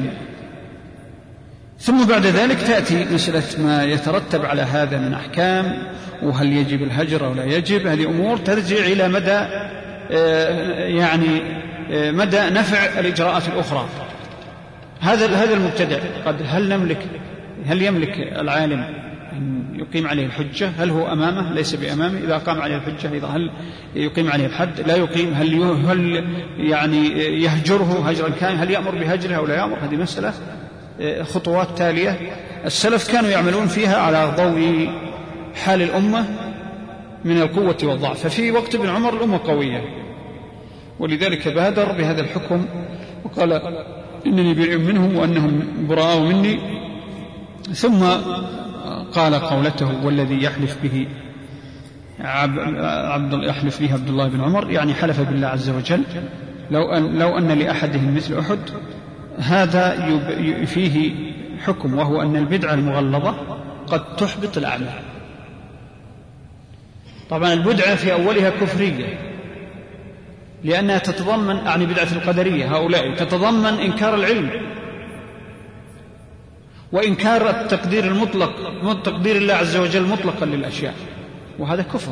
ثم بعد ذلك تأتي مسألة ما يترتب على هذا من أحكام، وهل يجب الهجر أو لا يجب. هذه أمور ترجع إلى مدى يعني مدى نفع الإجراءات الأخرى. هذا هذا المبتدع قد هل نملك هل يملك العالم أن يقيم عليه الحجة؟ هل هو أمامه؟ ليس بأمامه. إذا قام عليه الحجة هل يقيم عليه الحد؟ لا يقيم. هل هل يعني يهجره هجرا كان؟ هل يأمر بهجره أو لا يأمر؟ هذه مسألة خطوات تالية السلف كانوا يعملون فيها على ضوء حال الأمة من القوة والضعف. ففي وقت ابن عمر الأمة قوية، ولذلك بادر بهذا الحكم وقال إنني بريء منهم وأنهم براء مني. ثم قال قولته والذي يحلف به عبد يحلف به عبد الله بن عمر، يعني حلف بالله عز وجل لو أن, لو أن لأحدهم مثل أحد. هذا فيه حكم، وهو أن البدعة المغلظة قد تحبط الأعمال. طبعا البدعة في أولها كفرية لأنها تتضمن، يعني بدعة القدرية هؤلاء تتضمن إنكار العلم وإنكار التقدير المطلق، تقدير الله عز وجل مطلقا للأشياء، وهذا كفر.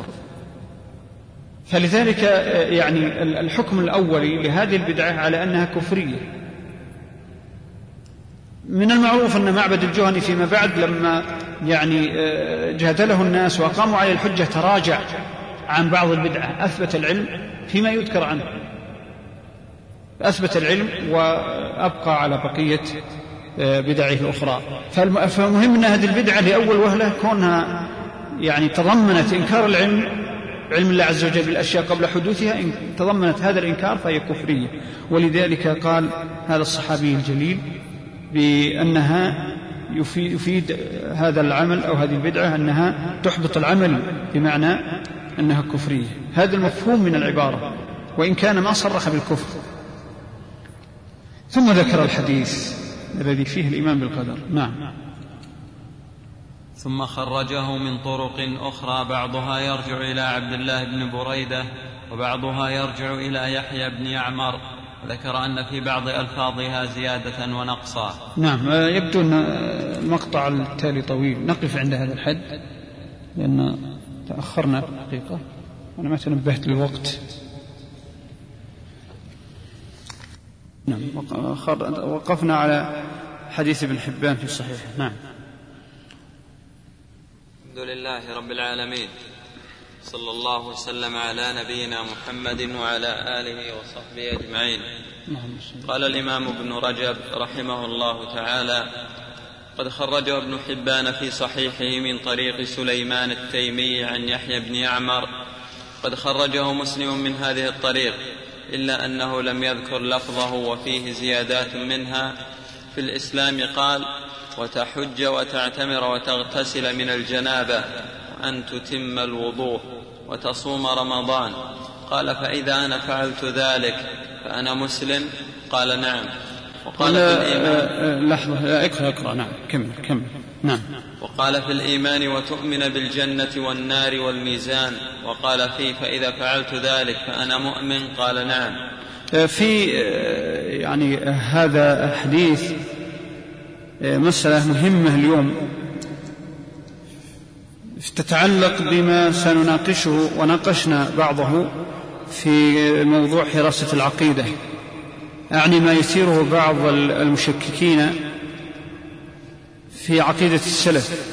فلذلك يعني الحكم الأولي لهذه البدعة على أنها كفرية. من المعروف أن معبد الجهني فيما بعد لما يعني جادله الناس وأقاموا عليه الحجة تراجع عن بعض البدعة، أثبت العلم فيما يذكر عنه، أثبت العلم وأبقى على بقية بدعه الأخرى. فالمهم أن هذه البدعة لأول وهلة كونها يعني تضمنت إنكار العلم، علم الله عز وجل بالأشياء قبل حدوثها، إن تضمنت هذا الإنكار فهي كفرية. ولذلك قال هذا الصحابي الجليل بأنها يفيد هذا العمل أو هذه البدعة أنها تحبط العمل، بمعنى أنها كفرية. هذا المفهوم من العبارة وإن كان ما صرح بالكفر. ثم ذكر الحديث الذي فيه الإيمان بالقدر. نعم.
ثم خرجه من طرق أخرى بعضها يرجع إلى عبد الله بن بريدة وبعضها يرجع إلى يحيى بن يعمر، ذكر أن في بعض ألفاظها زيادة ونقصا.
نعم. يبدو أن المقطع التالي طويل، نقف عند هذا الحد لأن تأخرنا في الحقيقة، أنا ما تنبهت للوقت. نعم. وقفنا على حديث ابن حبان في الصحيح. نعم.
الحمد لله رب العالمين، صلى الله وسلم على نبينا محمد وعلى آله وصحبه أجمعين. قال الإمام ابن رجب رحمه الله تعالى: قد خرجه ابن حبان في صحيحه من طريق سليمان التيمي عن يحيى بن يعمر. قد خرجه مسلم من هذه الطريق، إلا أنه لم يذكر لفظه وفيه زيادات منها. في الإسلام قال: وتحج وتعتمر وتغتسل من الجنابة وأن تتم الوضوء وتصوم رمضان. قال: فإذا أنا فعلت ذلك فأنا مسلم؟ قال: نعم.
وقال في الإيمان لحظة اقرأ اقرأ نعم كمل كمل نعم.
وقال في الإيمان: وتؤمن بالجنة والنار والميزان. وقال فيه: فإذا فعلت ذلك فأنا مؤمن؟ قال: نعم.
في يعني هذا الحديث مسألة مهمة اليوم تتعلق بما سنناقشه وناقشنا بعضه في موضوع حراسة العقيدة، يعني ما يثيره بعض المشككين في عقيدة السلف.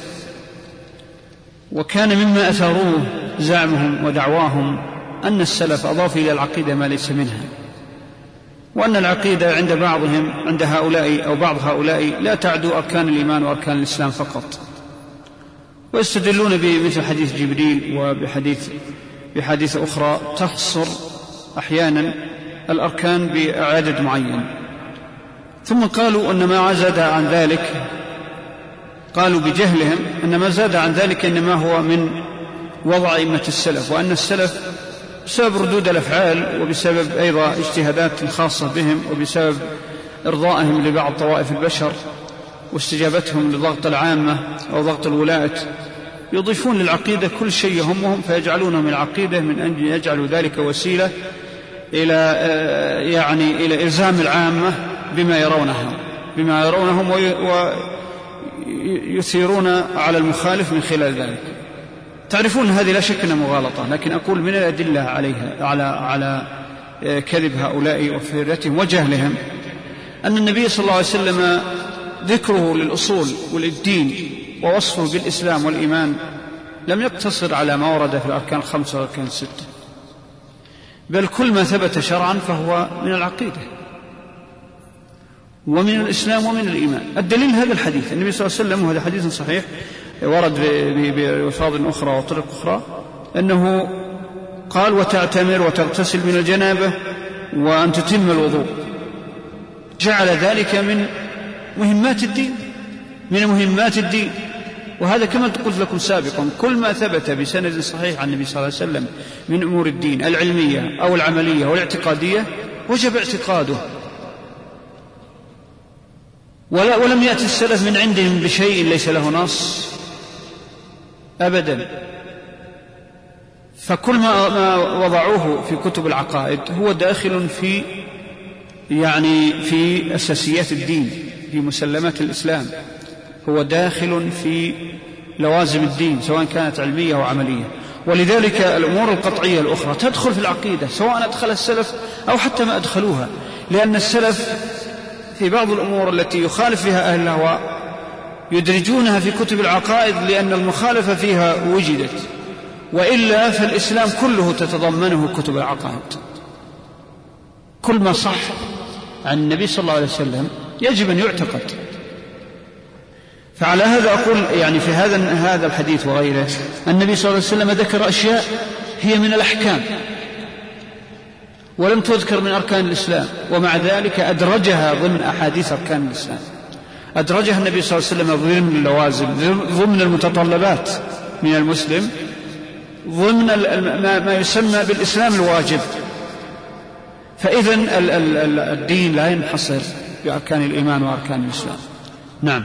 وكان مما أثاروه زعمهم ودعواهم أن السلف أضافوا إلى العقيدة ما ليس منها، وأن العقيدة عند بعضهم عند هؤلاء أو بعض هؤلاء لا تعدو أركان الإيمان وأركان الإسلام فقط، ويستدلون بمثل حديث جبريل وبحديث بحديث أخرى تحصر أحيانا الأركان بعدد معين. ثم قالوا أن ما زاد عن ذلك، قالوا بجهلهم أن ما زاد عن ذلك إنما هو من وضع أئمة السلف، وأن السلف بسبب ردود الأفعال وبسبب أيضا اجتهادات خاصة بهم وبسبب إرضائهم لبعض طوائف البشر واستجابتهم لضغط العامة أو ضغط الولاة يضيفون للعقيدة كل شيء يهمهم فيجعلونه من العقيدة من أن يجعلوا ذلك وسيلة إلى يعني إلى إلزام العامة بما يرونه بما يرونهم ويثيرون على المخالف من خلال ذلك. تعرفون هذه لا شك أنها مغالطة، لكن أقول من الأدلة عليها على على كذب هؤلاء وفريتهم وجهلهم أن النبي صلى الله عليه وسلم ذكره للأصول والدين ووصفه بالإسلام والإيمان لم يقتصر على ما ورد في الأركان الخمسة والأركان الستة، بل كل ما ثبت شرعا فهو من العقيدة ومن الإسلام ومن الإيمان. الدليل هذا الحديث النبي صلى الله عليه وسلم، وهذا حديث صحيح ورد بألفاظ أخرى وطرق أخرى، أنه قال: وتعتمر وتغتسل من الجنابة وأن تتم الوضوء. جعل ذلك من مهمات الدين من مهمات الدين وهذا كما قلت لكم سابقا كل ما ثبت بسند صحيح عن النبي صلى الله عليه وسلم من أمور الدين العلمية أو العملية أو الاعتقادية وجب اعتقاده، ولا ولم يأتي السلف من عندهم بشيء ليس له نص أبدا. فكل ما وضعوه في كتب العقائد هو داخل في يعني في أساسيات الدين، في مسلمات الإسلام، هو داخل في لوازم الدين سواء كانت علمية أو عملية. ولذلك الأمور القطعية الأخرى تدخل في العقيدة سواء أدخل السلف أو حتى ما أدخلوها، لأن السلف في بعض الأمور التي يخالف فيها أهل الهواء يدرجونها في كتب العقائد لأن المخالفة فيها وجدت، وإلا فالإسلام كله تتضمنه كتب العقائد. كل ما صح عن النبي صلى الله عليه وسلم يجب أن يعتقد. فعلى هذا أقول يعني في هذا هذا الحديث وغيره النبي صلى الله عليه وسلم ذكر أشياء هي من الأحكام ولم تذكر من أركان الإسلام، ومع ذلك أدرجها ضمن أحاديث أركان الإسلام، أدرجها النبي صلى الله عليه وسلم ضمن اللوازم، ضمن المتطلبات من المسلم، ضمن ما يسمى بالإسلام الواجب. فإذن الدين لا ينحصر بأركان الإيمان وأركان الإسلام. نعم.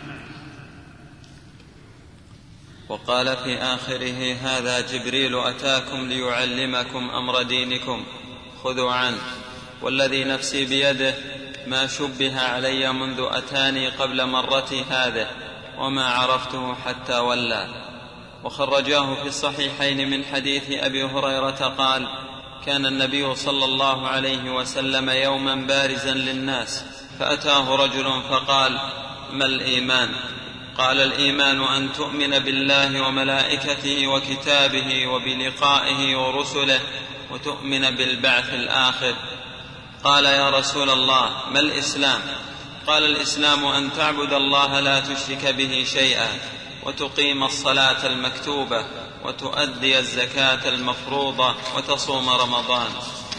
وقال في آخره: هذا جبريل أتاكم ليعلمكم أمر دينكم خذوا عنه، والذي نفسي بيده ما شبه علي منذ أتاني قبل مرتي هذه وما عرفته حتى ولى. وخرجاه في الصحيحين من حديث أبي هريرة قال: كان النبي صلى الله عليه وسلم يوما بارزا للناس فأتاه رجل فقال: ما الإيمان؟ قال: الإيمان أن تؤمن بالله وملائكته وكتابه وبلقائه ورسله وتؤمن بالبعث الآخر. قال: يا رسول الله ما الإسلام؟ قال: الإسلام أن تعبد الله لا تشرك به شيئا وتقيم الصلاة المكتوبة وتؤدي الزكاة المفروضة وتصوم رمضان.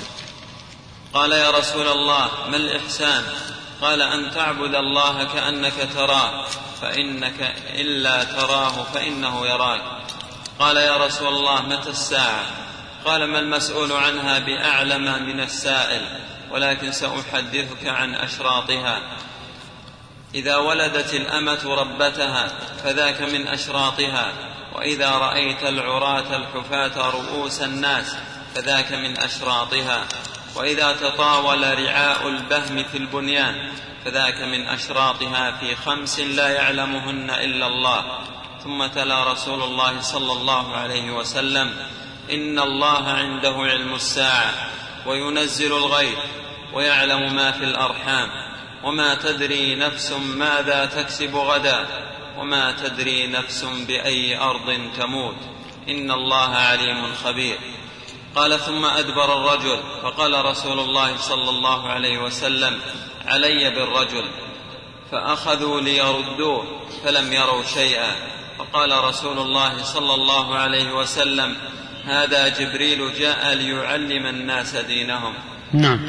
قال: يا رسول الله ما الإحسان؟ قال: أن تعبد الله كأنك تراه فإنك إلا تراه فإنه يراك. قال: يا رسول الله متى الساعة؟ قال: ما المسؤول عنها بأعلم من السائل، ولكن سأحدثك عن أشراطها. إذا ولدت الأمة ربتها فذاك من أشراطها، وإذا رأيت العراة الحفاة رؤوس الناس فذاك من أشراطها، وإذا تطاول رعاء البهم في البنيان فذاك من أشراطها في خمس لا يعلمهن إلا الله. ثم تلا رسول الله صلى الله عليه وسلم: إن الله عنده علم الساعة وينزل الغيث ويعلم ما في الأرحام وما تدري نفس ماذا تكسب غدا وما تدري نفس بأي أرض تموت إن الله عليم خبير. قال: ثم أدبر الرجل فقال رسول الله صلى الله عليه وسلم: علي بالرجل. فأخذوا ليردوه فلم يروا شيئا. فقال رسول الله صلى الله عليه وسلم: هذا جبريل جاء ليعلم الناس دينهم.
نعم.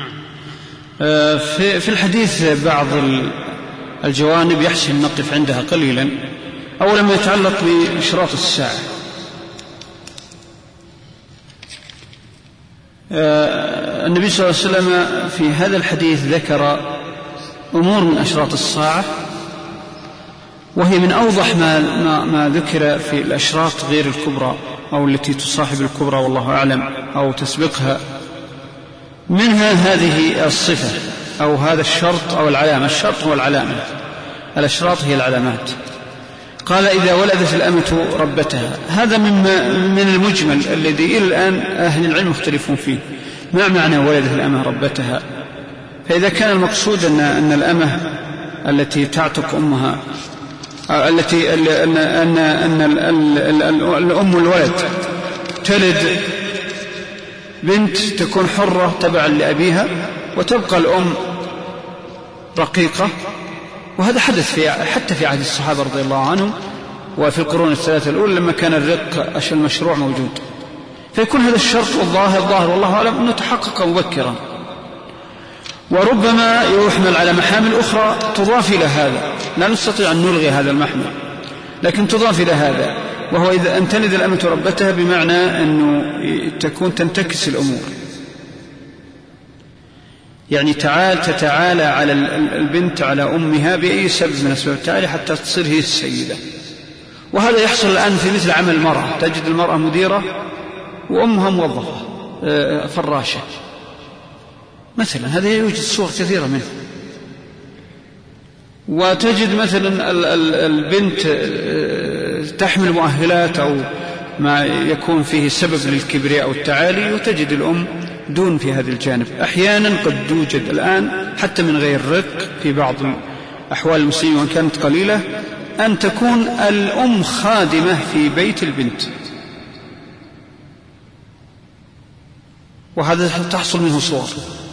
في الحديث بعض الجوانب يحسن نقف عندها قليلا. أولا ما يتعلق بإشراط الساعة. النبي صلى الله عليه وسلم في هذا الحديث ذكر أمور من أشراط الساعة، وهي من أوضح ما, ما, ما ذكر في الأشراط غير الكبرى أو التي تصاحب الكبرى والله أعلم أو تسبقها. منها هذه الصفة أو هذا الشرط أو العلامة. الشرط هو العلامة، الأشراط هي العلامات. قال: إذا ولدت الأمة ربتها. هذا من المجمل الذي إلى الآن أهل العلم مختلفون فيه. ما معنى ولدت الأمة ربتها؟ فإذا كان المقصود أن, أن الأمة التي تعتق أمها التي أن, أن, أن الأم الولد تلد بنت تكون حرة تبعا لأبيها وتبقى الأم رقيقة، وهذا حدث في حتى في عهد الصحابة رضي الله عنهم وفي القرون الثلاثة الأولى لما كان الرق المشروع موجود. فيكون هذا الشرط الظاهر الظاهر والله أعلم أنه تحقق مبكرا، وربما يحمل على محامل أخرى تضاف إلى هذا. لا نستطيع أن نلغي هذا المحمل، لكن تضاف إلى هذا، وهو إذا أن تلد الأمة ربتها بمعنى أنه تكون تنتكس الأمور، يعني تعال تتعالى على البنت على أمها بأي سبب من الأسباب التالية حتى تصير هي السيدة. وهذا يحصل الآن في مثل عمل المرأة، تجد المرأة مديرة وأمها موظفة فراشة مثلا، هذا يوجد صور كثيرة منه. وتجد مثلا البنت تحمل مؤهلات أو ما يكون فيه سبب للكبرياء أو التعالي، وتجد الأم دون في هذا الجانب. أحيانا قد توجد الآن حتى من غير رق في بعض أحوال المسلمين وإن كانت قليلة أن تكون الأم خادمة في بيت البنت، وهذا تحصل منه صور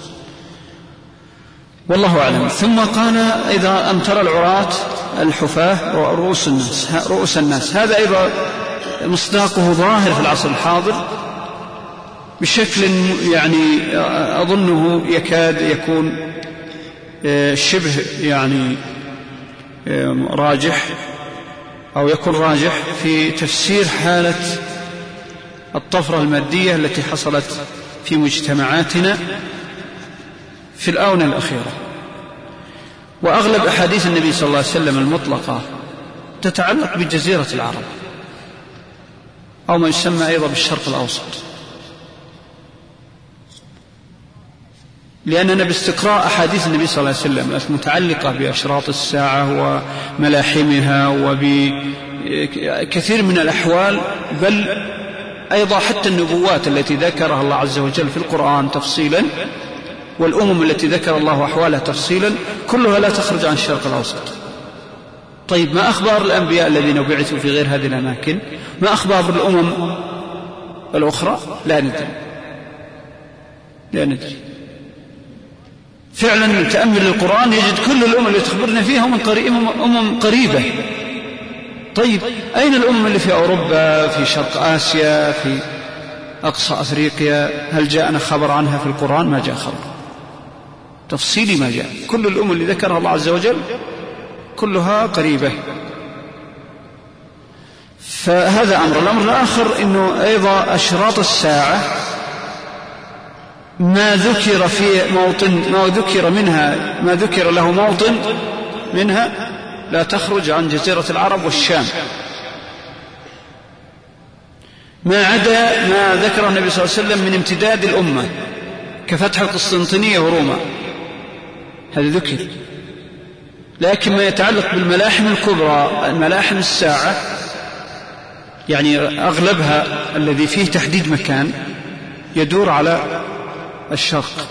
والله أعلم. ثم قال إذا أن ترى العراة الحفاة رؤوس الناس رؤوس الناس هذا أيضا مصداقه ظاهر في العصر الحاضر بشكل يعني أظنه يكاد يكون شبه يعني راجح أو يكون راجح في تفسير حالة الطفرة المادية التي حصلت في مجتمعاتنا في الآونة الأخيرة. وأغلب أحاديث النبي صلى الله عليه وسلم المطلقة تتعلق بجزيرة العرب أو ما يسمى أيضا بالشرق الأوسط، لأننا باستقراء أحاديث النبي صلى الله عليه وسلم المتعلقة بأشراط الساعة وملاحمها وبكثير من الأحوال، بل أيضا حتى النبوات التي ذكرها الله عز وجل في القرآن تفصيلا والأمم التي ذكر الله أحوالها تفصيلا، كلها لا تخرج عن الشرق الأوسط. طيب ما أخبار الأنبياء الذين بعثوا في غير هذه الأماكن؟ ما أخبار الأمم الأخرى؟ لا ندري لا ندري فعلا. تأمل القرآن يجد كل الأمم اللي تخبرنا فيها أمم قريبة. طيب أين الأمم اللي في أوروبا، في شرق آسيا، في أقصى أفريقيا؟ هل جاءنا خبر عنها في القرآن؟ ما جاء خبر تفصيلي، ما جاء. كل الأمم اللي ذكرها الله عز وجل كلها قريبة. فهذا أمر. الأمر الآخر أنه أيضا أشراط الساعة ما ذكر في موطن ما ذكر منها ما ذكر له موطن منها لا تخرج عن جزيرة العرب والشام، ما عدا ما ذكره النبي صلى الله عليه وسلم من امتداد الأمة كفتح القسطنطينية وروما، هذا ذكر. لكن ما يتعلق بالملاحم الكبرى، الملاحم الساعة، يعني أغلبها الذي فيه تحديد مكان يدور على الشرق،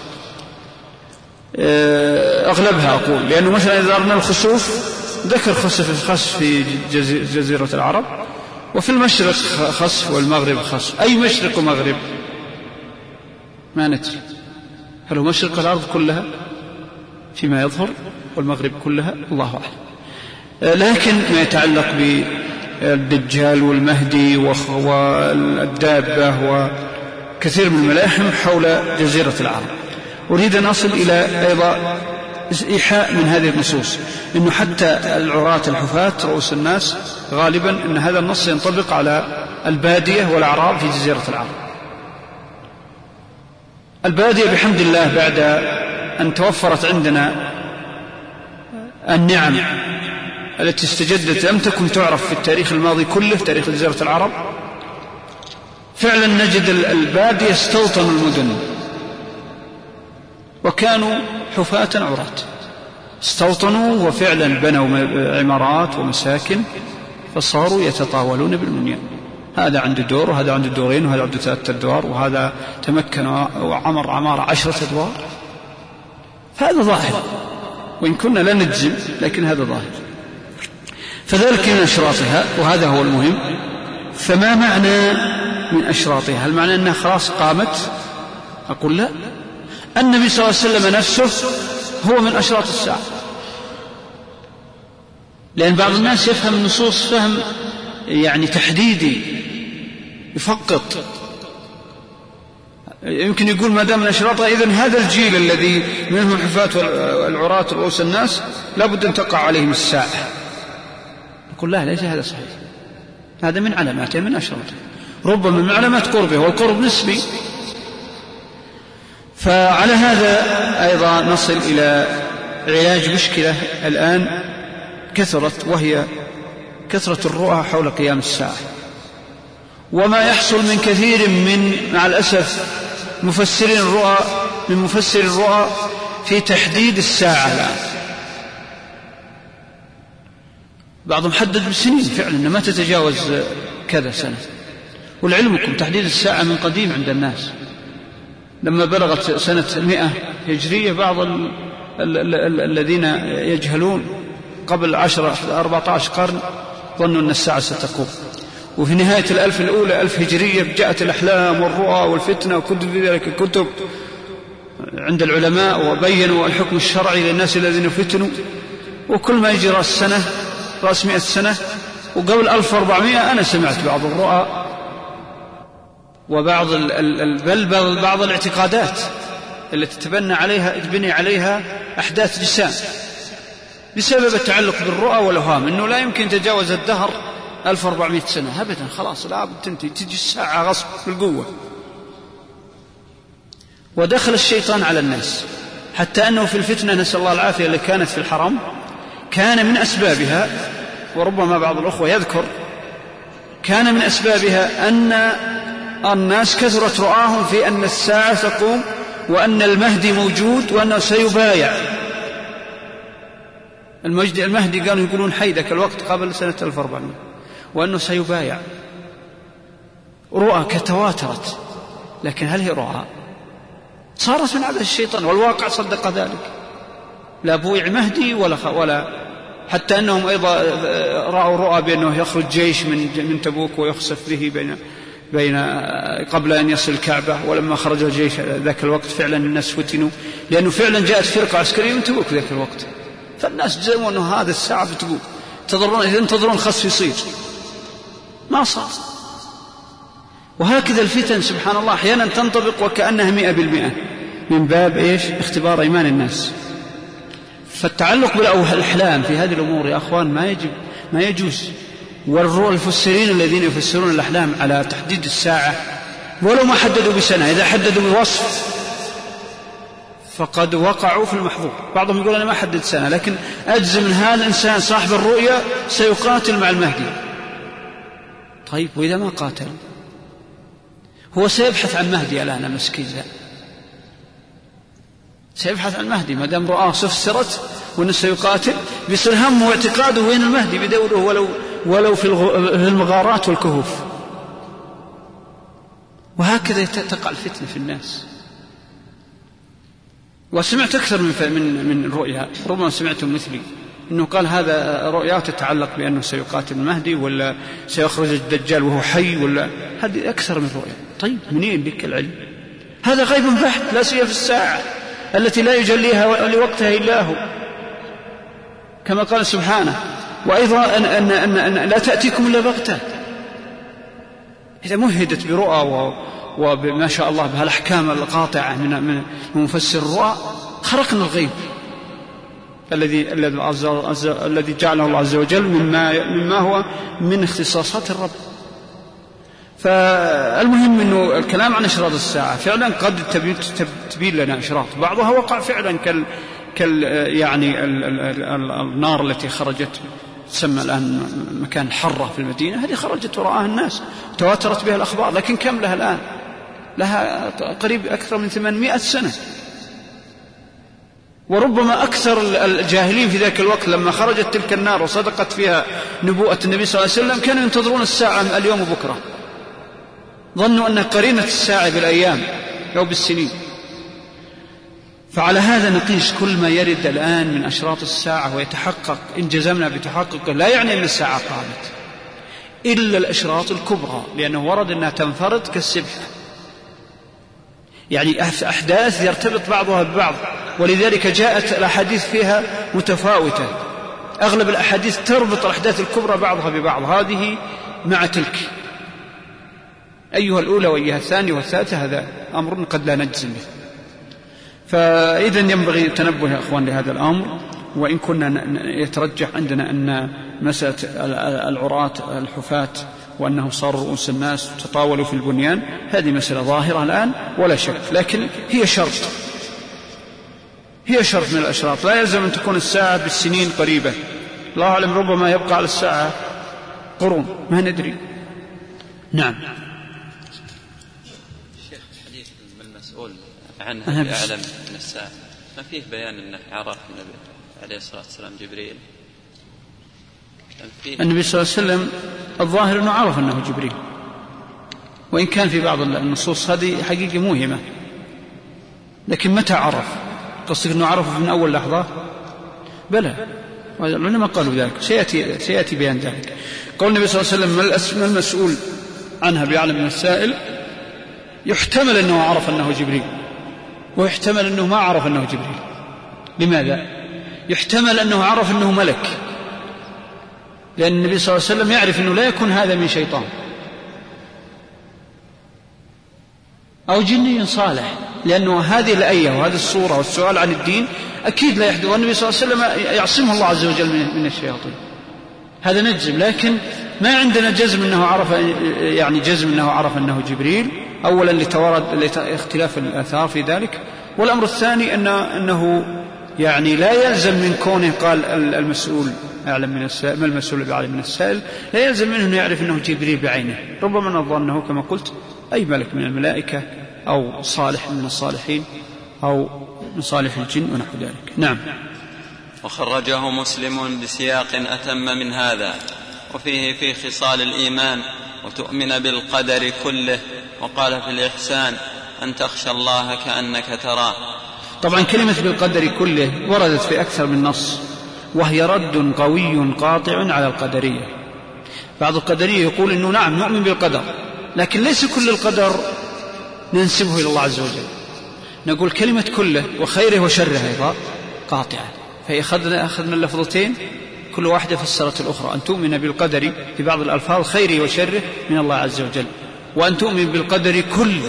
أغلبها أقول، لأنه مثلا إذا أردنا الخسوف ذكر خسف خسف في جزيرة العرب، وفي المشرق خسف والمغرب خسف. أي مشرق ومغرب؟ ما ندري. هل هو مشرق الأرض كلها فيما يظهر والمغرب كلها؟ الله أعلم. لكن ما يتعلق بالدجال والمهدي والدابة وكثير من الملاحم حول جزيرة العرب. أريد أن أصل إلى أيضا إيحاء من هذه النصوص، إنه حتى العراة الحفاة رؤوس الناس غالبا إن هذا النص ينطبق على البادية والأعراب في جزيرة العرب. البادية بحمد الله بعد أن توفرت عندنا النعم التي استجدت لم تكن تعرف في التاريخ الماضي كله، تاريخ جزيرة العرب، فعلا نجد البادية استوطنوا المدن وكانوا حفاة عراة، استوطنوا وفعلا بنوا عمارات ومساكن، فصاروا يتطاولون بالبنيان، هذا عنده دور وهذا عنده دورين وهذا عنده ثلاثة أدوار وهذا تمكن وعمر عمارة عشرة أدوار. فهذا ظاهر وإن كنا لا نجزم، لكن هذا ظاهر. فذلك من أشراطها، وهذا هو المهم. فما معنى من أشراطها؟ هل معنى أنها خلاص قامت؟ أقول لا. النبي صلى الله عليه وسلم نفسه هو من أشراط الساعة، لأن بعض الناس يفهم النصوص فهم يعني تحديدي يفقط، يمكن يقول ما دام من أشراطها إذن هذا الجيل الذي منهم الحفاة والعراة رؤوس الناس لابد أن تقع عليهم الساعة. يقول لا، ليس هذا صحيح، هذا من علاماته من أشراطه، ربما من علامات قربه، والقرب نسبي. فعلى هذا أيضا نصل إلى علاج مشكلة الآن كثرت، وهي كثرة الرؤى حول قيام الساعة، وما يحصل من كثير من مع الأسف مفسرين الرؤى من مفسر الرؤى في تحديد الساعة الآن. بعضهم حدد بسنين فعلا ما تتجاوز كذا سنة، والعلمكم تحديد الساعة من قديم عند الناس، لما بلغت سنة مئة هجرية بعض ال ال ال ال الذين يجهلون قبل عشرة أربعة عشر قرن ظنوا أن الساعة ستقوم. وفي نهاية الألف الأولى ألف هجرية جاءت الأحلام والرؤى والفتنة وكتب في ذلك الكتب عند العلماء وبينوا الحكم الشرعي للناس الذين فتنوا. وكل ما يجي رأس سنة رأس مئة سنة وقبل ألف وأربعمائة أنا سمعت بعض الرؤى وبعض بل بعض الاعتقادات التي تبنى عليها تبني عليها أحداث جسام بسبب التعلق بالرؤى والأوهام، إنه لا يمكن تجاوز الدهر ألف وأربعمائة سنة أبدا، خلاص لا بد تنتهي، تجي الساعة غصب بالقوة. ودخل الشيطان على الناس حتى أنه في الفتنة نسأل الله العافية اللي كانت في الحرم كان من أسبابها، وربما بعض الأخوة يذكر، كان من أسبابها أن الناس كثرت رؤاهم في أن الساعة تقوم وأن المهدي موجود وأنه سيبايع. المهدي قالوا يقولون حي ذاك الوقت قبل سنة ألف وأربعمائة، وأنه سيبايع. رؤى كتواترت، لكن هل هي رؤى؟ صارت من عبث الشيطان، والواقع صدق ذلك. لا بويع مهدي ولا ولا حتى أنهم أيضا رأوا رؤى بأنه يخرج جيش من من تبوك ويخسف به بين بين قبل أن يصل الكعبة. ولما خرج الجيش ذاك الوقت فعلا الناس فتنوا، لأنه فعلا جاءت فرقة عسكرية من تبوك ذاك الوقت، فالناس جزموا أنه هذا الساعة بتقوم، تنتظرون ينتظرون خسف يصير، ما صار. وهكذا الفتن سبحان الله أحيانا تنطبق وكأنها مئة بالمئة من باب إيش؟ اختبار إيمان الناس. فالتعلق بالأحلام في هذه الأمور يا أخوان ما يجب ما يجوز. والمفسرين الذين يفسرون الأحلام على تحديد الساعة ولو ما حددوا بسنة، إذا حددوا بوصف فقد وقعوا في المحظور. بعضهم يقول أنا ما حدد سنة، لكن أجزم من هذا الإنسان صاحب الرؤيا سيقاتل مع المهدي. طيب وإذا ما قاتل هو سيبحث عن مهدي الآن مسكين ذا، سيبحث عن مهدي ما دام رؤاه سفسرت وأنه سيقاتل، بيصير همه واعتقاده وين المهدي بدوره ولو ولو في المغارات والكهوف. وهكذا تقع الفتنة في الناس. وسمعت أكثر من من من رؤيا، ربما سمعتم مثلي، إنه قال هذا رؤيا تتعلق بأنه سيقاتل المهدي ولا سيخرج الدجال وهو حي، ولا هذه أكثر من رؤيا. طيب منين لك العلم؟ هذا غيب بحت، لا سيما في الساعة التي لا يجليها لوقتها إلا هو، كما قال سبحانه وأيضا أن, أن, أن, أن لا تأتيكم إلا بغتة. إذا مهدت برؤى وما شاء الله بها الأحكام القاطعة من مفسر الرؤى خرقنا الغيب الذي الذي جعله الله عز وجل مما مما هو من اختصاصات الرب. فالمهم إنه الكلام عن إشراط الساعة فعلا قد تبين لنا إشراط، بعضها وقع فعلا كال كال يعني ال ال ال النار التي خرجت تسمى الآن مكان حرة في المدينة، هذه خرجت ورآها الناس تواترت بها الأخبار، لكن كم لها الآن؟ لها قريب أكثر من ثمانمائة سنة. وربما أكثر الجاهلين في ذاك الوقت لما خرجت تلك النار وصدقت فيها نبوءة النبي صلى الله عليه وسلم كانوا ينتظرون الساعة اليوم وبكرة، ظنوا أن قرينة الساعة بالأيام أو بالسنين. فعلى هذا نقيس كل ما يرد الآن من أشراط الساعة ويتحقق إن جزمنا بتحققه، لا يعني أن الساعة قامت إلا الأشراط الكبرى، لأنه ورد أنها تنفرد كالسبحة، يعني أحداث يرتبط بعضها ببعض، ولذلك جاءت الأحاديث فيها متفاوتة. أغلب الأحاديث تربط الأحداث الكبرى بعضها ببعض، هذه مع تلك، أيها الأولى وأيها الثانية والثالثة، هذا أمر قد لا نجزم به. فإذا ينبغي التنبه يا أخوان لهذا الأمر. وإن كنا يترجح عندنا أن مسألة العراة الحفاة وأنهم صاروا رؤوس الناس تطاولوا في البنيان هذه مسألة ظاهرة الآن ولا شك، لكن هي شرط هي شرط من الأشراط، لا يلزم أن تكون الساعة بالسنين قريبة، الله أعلم ربما يبقى على الساعة قرون ما ندري. نعم.
الشيخ حديث المسؤول عنها أعلم من الساعة ما فيه بيان أنه عرف النبي عليه الصلاة والسلام جبريل؟
النبي صلى الله عليه وسلم الظاهر أنه عرف أنه جبريل، وإن كان في بعض النصوص هذه حقيقة موهمة، لكن متى عرف؟ قصدك أنه عرف من أول لحظة؟ بلى، العلماء قالوا ذلك، سيأتي, سيأتي بيان ذلك. قول النبي صلى الله عليه وسلم: ما المسؤول عنها بأعلم من السائل. يحتمل أنه عرف أنه جبريل، ويحتمل أنه ما عرف أنه جبريل. لماذا؟ يحتمل أنه عرف أنه ملك، لأن النبي صلى الله عليه وسلم يعرف أنه لا يكون هذا من شيطان أو جني صالح، لأنه هذه الآية وهذه الصورة والسؤال عن الدين أكيد لا يحدث، والنبي صلى الله عليه وسلم يعصمه الله عز وجل من الشياطين، هذا نجزم. لكن ما عندنا جزم أنه عرف، يعني جزم أنه عرف أنه جبريل، أولا لتوارد اختلاف الآثار في ذلك، والأمر الثاني أنه, أنه يعني لا يلزم من كونه قال المسؤول أعلم من السائل، ما المسؤول بأعلم من السائل، لا يلزم منه أنه يعرف أنه جبريل بعينه، ربما نظنه كما قلت أي ملك من الملائكة أو صالح من الصالحين أو من صالح الجن ونحو ذلك. نعم.
وخرجه مسلم بسياق أتم من هذا، وفيه في خصال الإيمان: وتؤمن بالقدر كله. وقال في الإحسان: أن تخشى الله كأنك تراه.
طبعا كلمة بالقدر كله وردت في أكثر من نص، وهي رد قوي قاطع على القدرية. بعض القدرية يقول إنه نعم نؤمن بالقدر، لكن ليس كل القدر ننسبه إلى الله عز وجل، نقول كلمة كله وخيره وشره أيضا قاطعة، فأخذنا أخذنا اللفظتين كل واحدة فسرت الأخرى. أن تؤمن بالقدر في بعض الألفاظ خيره وشره من الله عز وجل، وأن تؤمن بالقدر كله.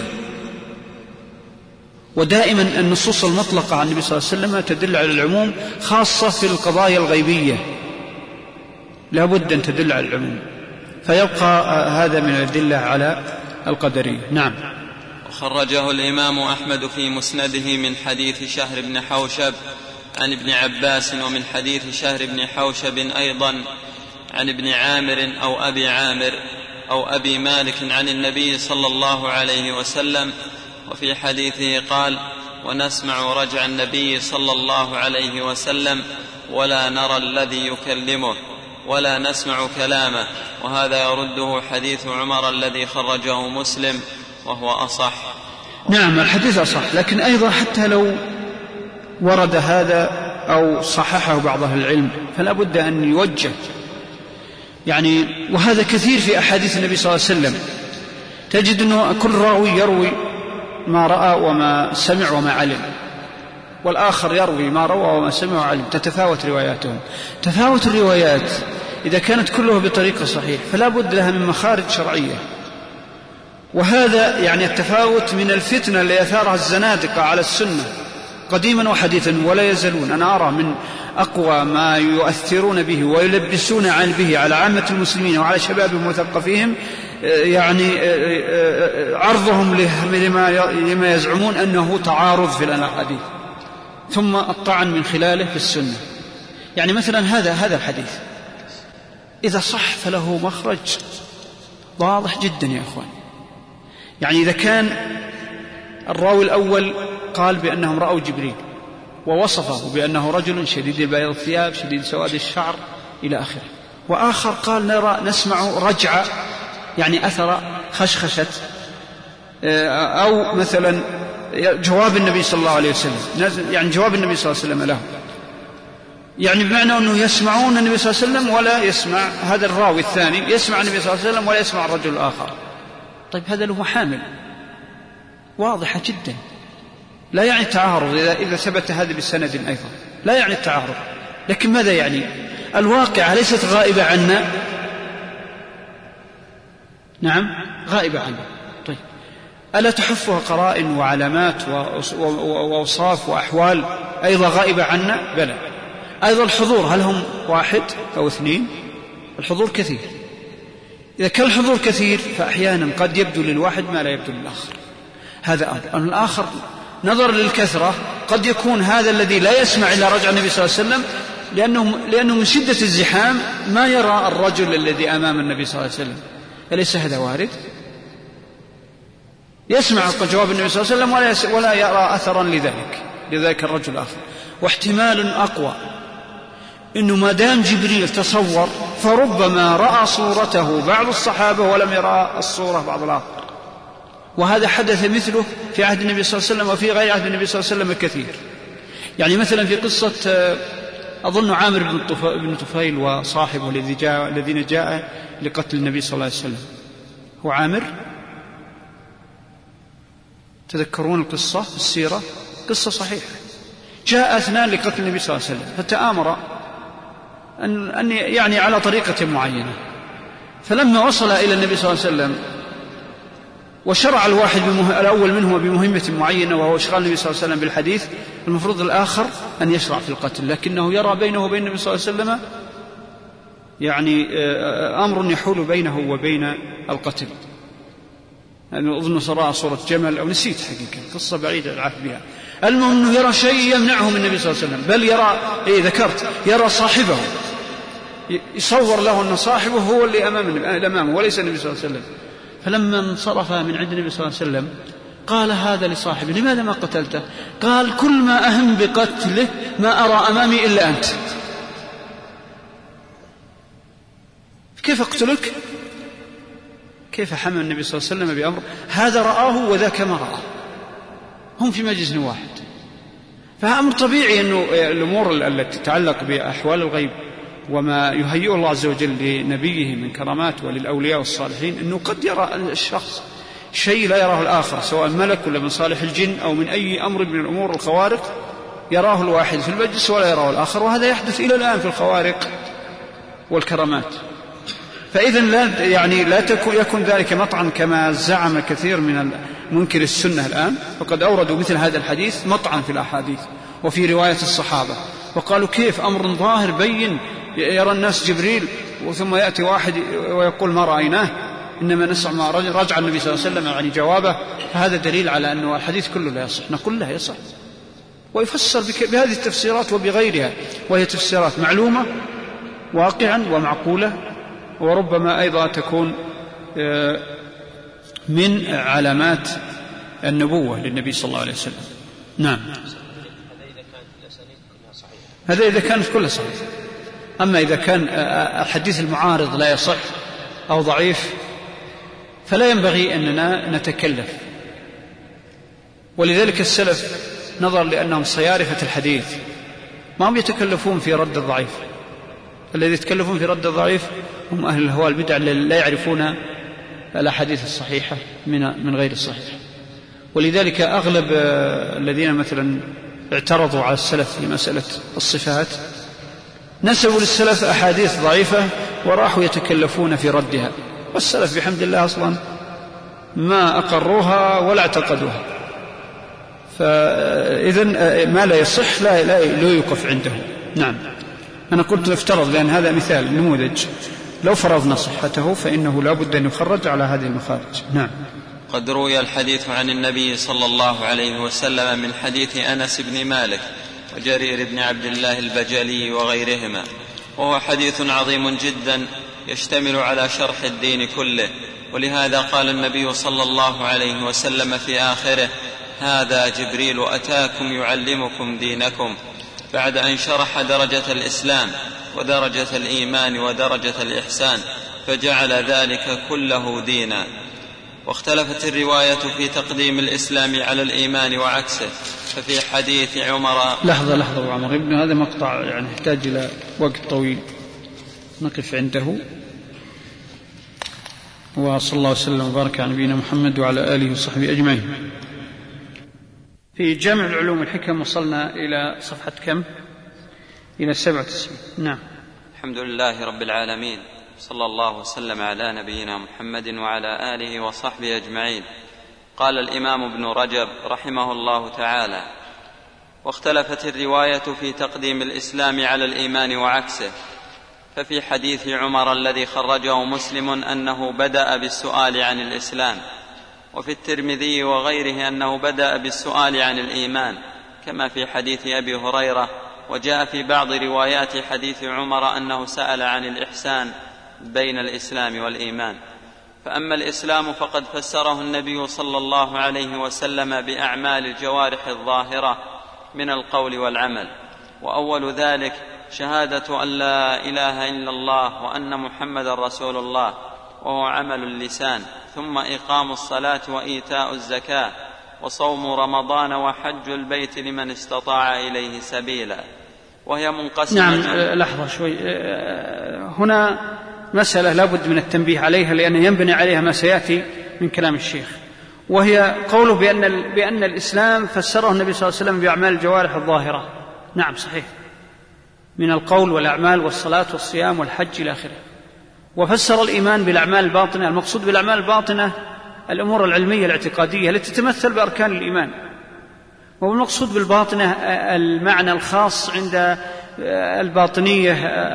ودائما النصوص المطلقة عن النبي صلى الله عليه وسلم تدل على العموم، خاصة في القضايا الغيبية لا بد أن تدل على العموم، فيبقى هذا من الأدلة على القدرية. نعم.
وخرجه الإمام أحمد في مسنده من حديث شهر بن حوشب عن ابن عباس، ومن حديث شهر بن حوشب أيضا عن ابن عامر أو أبي عامر أو أبي مالك عن النبي صلى الله عليه وسلم. وفي حديثه قال: ونسمع رجع النبي صلى الله عليه وسلم ولا نرى الذي يكلمه ولا نسمع كلامه. وهذا يرده حديث عمر الذي خرجه مسلم وهو أصح.
نعم الحديث أصح، لكن أيضا حتى لو ورد هذا أو صححه بعض أهل العلم فلا بد أن يوجه، يعني وهذا كثير في أحاديث النبي صلى الله عليه وسلم، تجد أنه كل راوي يروي ما رأى وما سمع وما علم، والآخر يروي ما روى وما سمع وعلم، تتفاوت رواياتهم. تفاوت الروايات إذا كانت كلها بطريقة صحيح فلا بد لها من مخارج شرعية، وهذا يعني التفاوت من الفتنة اللي أثارها الزنادقة على السنة قديما وحديثا ولا يزالون. أنا أرى من أقوى ما يؤثرون به ويلبسون عن به على عامة المسلمين وعلى شبابهم وثقفيهم يعني عرضهم لما يزعمون أنه تعارض في الأحاديث، ثم الطعن من خلاله في السنة. يعني مثلا هذا هذا الحديث إذا صح فله مخرج واضح جدا يا أخوان. يعني إذا كان الراوي الأول قال بأنهم رأوا جبريل ووصفه بأنه رجل شديد بياض الثياب شديد سواد الشعر إلى آخره، وآخر قال نرى نسمع رجع يعني أثر خشخشة، أو مثلا جواب النبي صلى الله عليه وسلم، يعني جواب النبي صلى الله عليه وسلم له، يعني بمعنى أنه يسمعون النبي صلى الله عليه وسلم ولا يسمع هذا الراوي الثاني، يسمع النبي صلى الله عليه وسلم ولا يسمع الرجل الآخر. طيب هذا له محامل واضحة جدا، لا يعني التعارض إذا ثبت هذا بالسند أيضا، لا يعني التعارض، لكن ماذا يعني؟ الواقع ليست غائبة عنا. نعم غائبة عنا. طيب ألا تحفها قرائن وعلامات وأوصاف وأحوال أيضا غائبة عنا؟ بلى. أيضا الحضور، هل هم واحد أو اثنين؟ الحضور كثير. إذا كان الحضور كثير فأحيانا قد يبدو للواحد ما لا يبدو للآخر، هذا أمر. الآخر نظر للكثرة قد يكون هذا الذي لا يسمع إلا رجع النبي صلى الله عليه وسلم لأنه, لأنه من شدة الزحام ما يرى الرجل الذي أمام النبي صلى الله عليه وسلم. أليس هذا وارد؟ يسمع جواب النبي صلى الله عليه وسلم ولا يرى أثرا لذلك لذلك الرجل الآخر. واحتمال أقوى إنه ما دام جبريل تصور فربما رأى صورته بعض الصحابة ولم يرى الصورة بعض الآخر، وهذا حدث مثله في عهد النبي صلى الله عليه وسلم وفي غير عهد النبي صلى الله عليه وسلم كثير. يعني مثلا في قصة أظن عامر بن طفيل وصاحبه الذي جاء الذين جاء لقتل النبي صلى الله عليه وسلم، هو عامر، تذكرون القصة في السيرة، قصة صحيحة، جاء اثنان لقتل النبي صلى الله عليه وسلم فتآمر أن, أن يعني على طريقة معينة، فلما وصل إلى النبي صلى الله عليه وسلم وشرع الواحد بمه... الأول منهما بمهمة معينة وهو إشغال النبي صلى الله عليه وسلم بالحديث، المفروض الآخر أن يشرع في القتل، لكنه يرى بينه وبين النبي صلى الله عليه وسلم يعني أمر يحول بينه وبين القتل. أنا أظن صراع صورة جمل أو نسيت حقيقة، قصة بعيدة العهد بها. المهم أنه يرى شيء يمنعه من النبي صلى الله عليه وسلم، بل يرى إيه ذكرت يرى صاحبه، يصور له أن صاحبه هو اللي أمامه وليس النبي صلى الله عليه وسلم. فلما انصرف من عند النبي صلى الله عليه وسلم قال هذا لصاحبه لماذا ما قتلته؟ قال كل ما أهم بقتله ما أرى أمامي إلا أنت، كيف أقتلك؟ كيف حمل النبي صلى الله عليه وسلم بأمر هذا رآه وذاك ما رآه، هم في مجلس واحد. فأمر طبيعي أنه الأمور التي تتعلق بأحوال الغيب وما يهيئ الله عز وجل لنبيه من كرامات وللأولياء والصالحين أنه قد يرى الشخص شيء لا يراه الآخر، سواء ملك ولا من صالح الجن أو من أي أمر من الأمور الخوارق يراه الواحد في المجلس ولا يراه الآخر، وهذا يحدث إلى الآن في الخوارق والكرامات. فإذا لا يعني لا تكون يكون ذلك مطعن كما زعم كثير من منكر السنة الآن، وقد أوردوا مثل هذا الحديث مطعن في الأحاديث وفي رواية الصحابة، وقالوا كيف أمر ظاهر بين يرى الناس جبريل ثم يأتي واحد ويقول ما رأيناه إنما نسمع رجع النبي صلى الله عليه وسلم يعني جوابه، فهذا دليل على أنه الحديث كله لا يصح. نقول لا يصح، ويفسر بهذه التفسيرات وبغيرها، وهي تفسيرات معلومة واقعا ومعقولة، وربما أيضا تكون من علامات النبوة للنبي صلى الله عليه وسلم. نعم، هذا إذا كانت كلها صحيح. أما إذا كان الحديث المعارض لا يصح أو ضعيف فلا ينبغي أننا نتكلف، ولذلك السلف نظر لأنهم صيارفة الحديث ما هم يتكلفون في رد الضعيف، الذي يتكلفون في رد الضعيف هم أهل الهوى البدع لا يعرفون الأحاديث الصحيحة من من غير الصحيح. ولذلك أغلب الذين مثلا اعترضوا على السلف في مسألة الصفات نسبوا للسلف أحاديث ضعيفة وراحوا يتكلفون في ردها، والسلف بحمد الله أصلا ما أقروها ولا اعتقدوها. فإذن ما لا يصح لا, لا, لا يوقف عنده. نعم، أنا قلت نفترض لأن هذا مثال نموذج، لو فرضنا صحته فإنه لا بد أن يخرج على هذه المخارج. نعم.
قد روي الحديث عن النبي صلى الله عليه وسلم من حديث أنس بن مالك وجرير بن عبد الله البجلي وغيرهما، وهو حديث عظيم جدا يشتمل على شرح الدين كله، ولهذا قال النبي صلى الله عليه وسلم في آخره: هذا جبريل أتاكم يعلمكم دينكم، بعد أن شرح درجة الإسلام ودرجة الإيمان ودرجة الإحسان، فجعل ذلك كله دينا. واختلفت الرواية في تقديم الإسلام على الإيمان وعكسه، ففي حديث عمر
لحظة لحظة وعمر ابن هذا مقطع يعني يحتاج إلى وقت طويل نقف عنده. وصلى الله وسلم وبارك على نبينا محمد وعلى آله وصحبه أجمعين. في جامع العلوم والحكم وصلنا إلى صفحة كم؟ إلى سبعة وتسعين. نعم.
الحمد لله رب العالمين، صلى الله وسلم على نبينا محمد وعلى آله وصحبه أجمعين. قال الإمام ابن رجب رحمه الله تعالى: واختلفت الرواية في تقديم الإسلام على الإيمان وعكسه، ففي حديث عمر الذي خرجه مسلم أنه بدأ بالسؤال عن الإسلام، وفي الترمذي وغيره أنه بدأ بالسؤال عن الإيمان، كما في حديث أبي هريرة. وجاء في بعض روايات حديث عمر أنه سأل عن الإحسان بين الإسلام والإيمان. فأما الإسلام فقد فسره النبي صلى الله عليه وسلم بأعمال الجوارح الظاهرة من القول والعمل، وأول ذلك شهادة أن لا إله إلا الله وأن محمد رسول الله، وهو عمل اللسان، ثم إقام الصلاة وإيتاء الزكاة وصوم رمضان وحج البيت لمن استطاع إليه سبيلا، وهي منقسمة.
نعم، لحظة شوي، هنا مسألة لا بد من التنبيه عليها لأن ينبني عليها ما سيأتي من كلام الشيخ، وهي قوله بأن, بأن الإسلام فسره النبي صلى الله عليه وسلم بأعمال الجوارح الظاهرة. نعم صحيح، من القول والأعمال والصلاة والصيام والحج إلى آخره. وفسر الإيمان بالأعمال الباطنة، المقصود بالأعمال الباطنة الأمور العلمية الاعتقادية التي تتمثل بأركان الإيمان، والمقصود بالباطنة المعنى الخاص عند الباطنية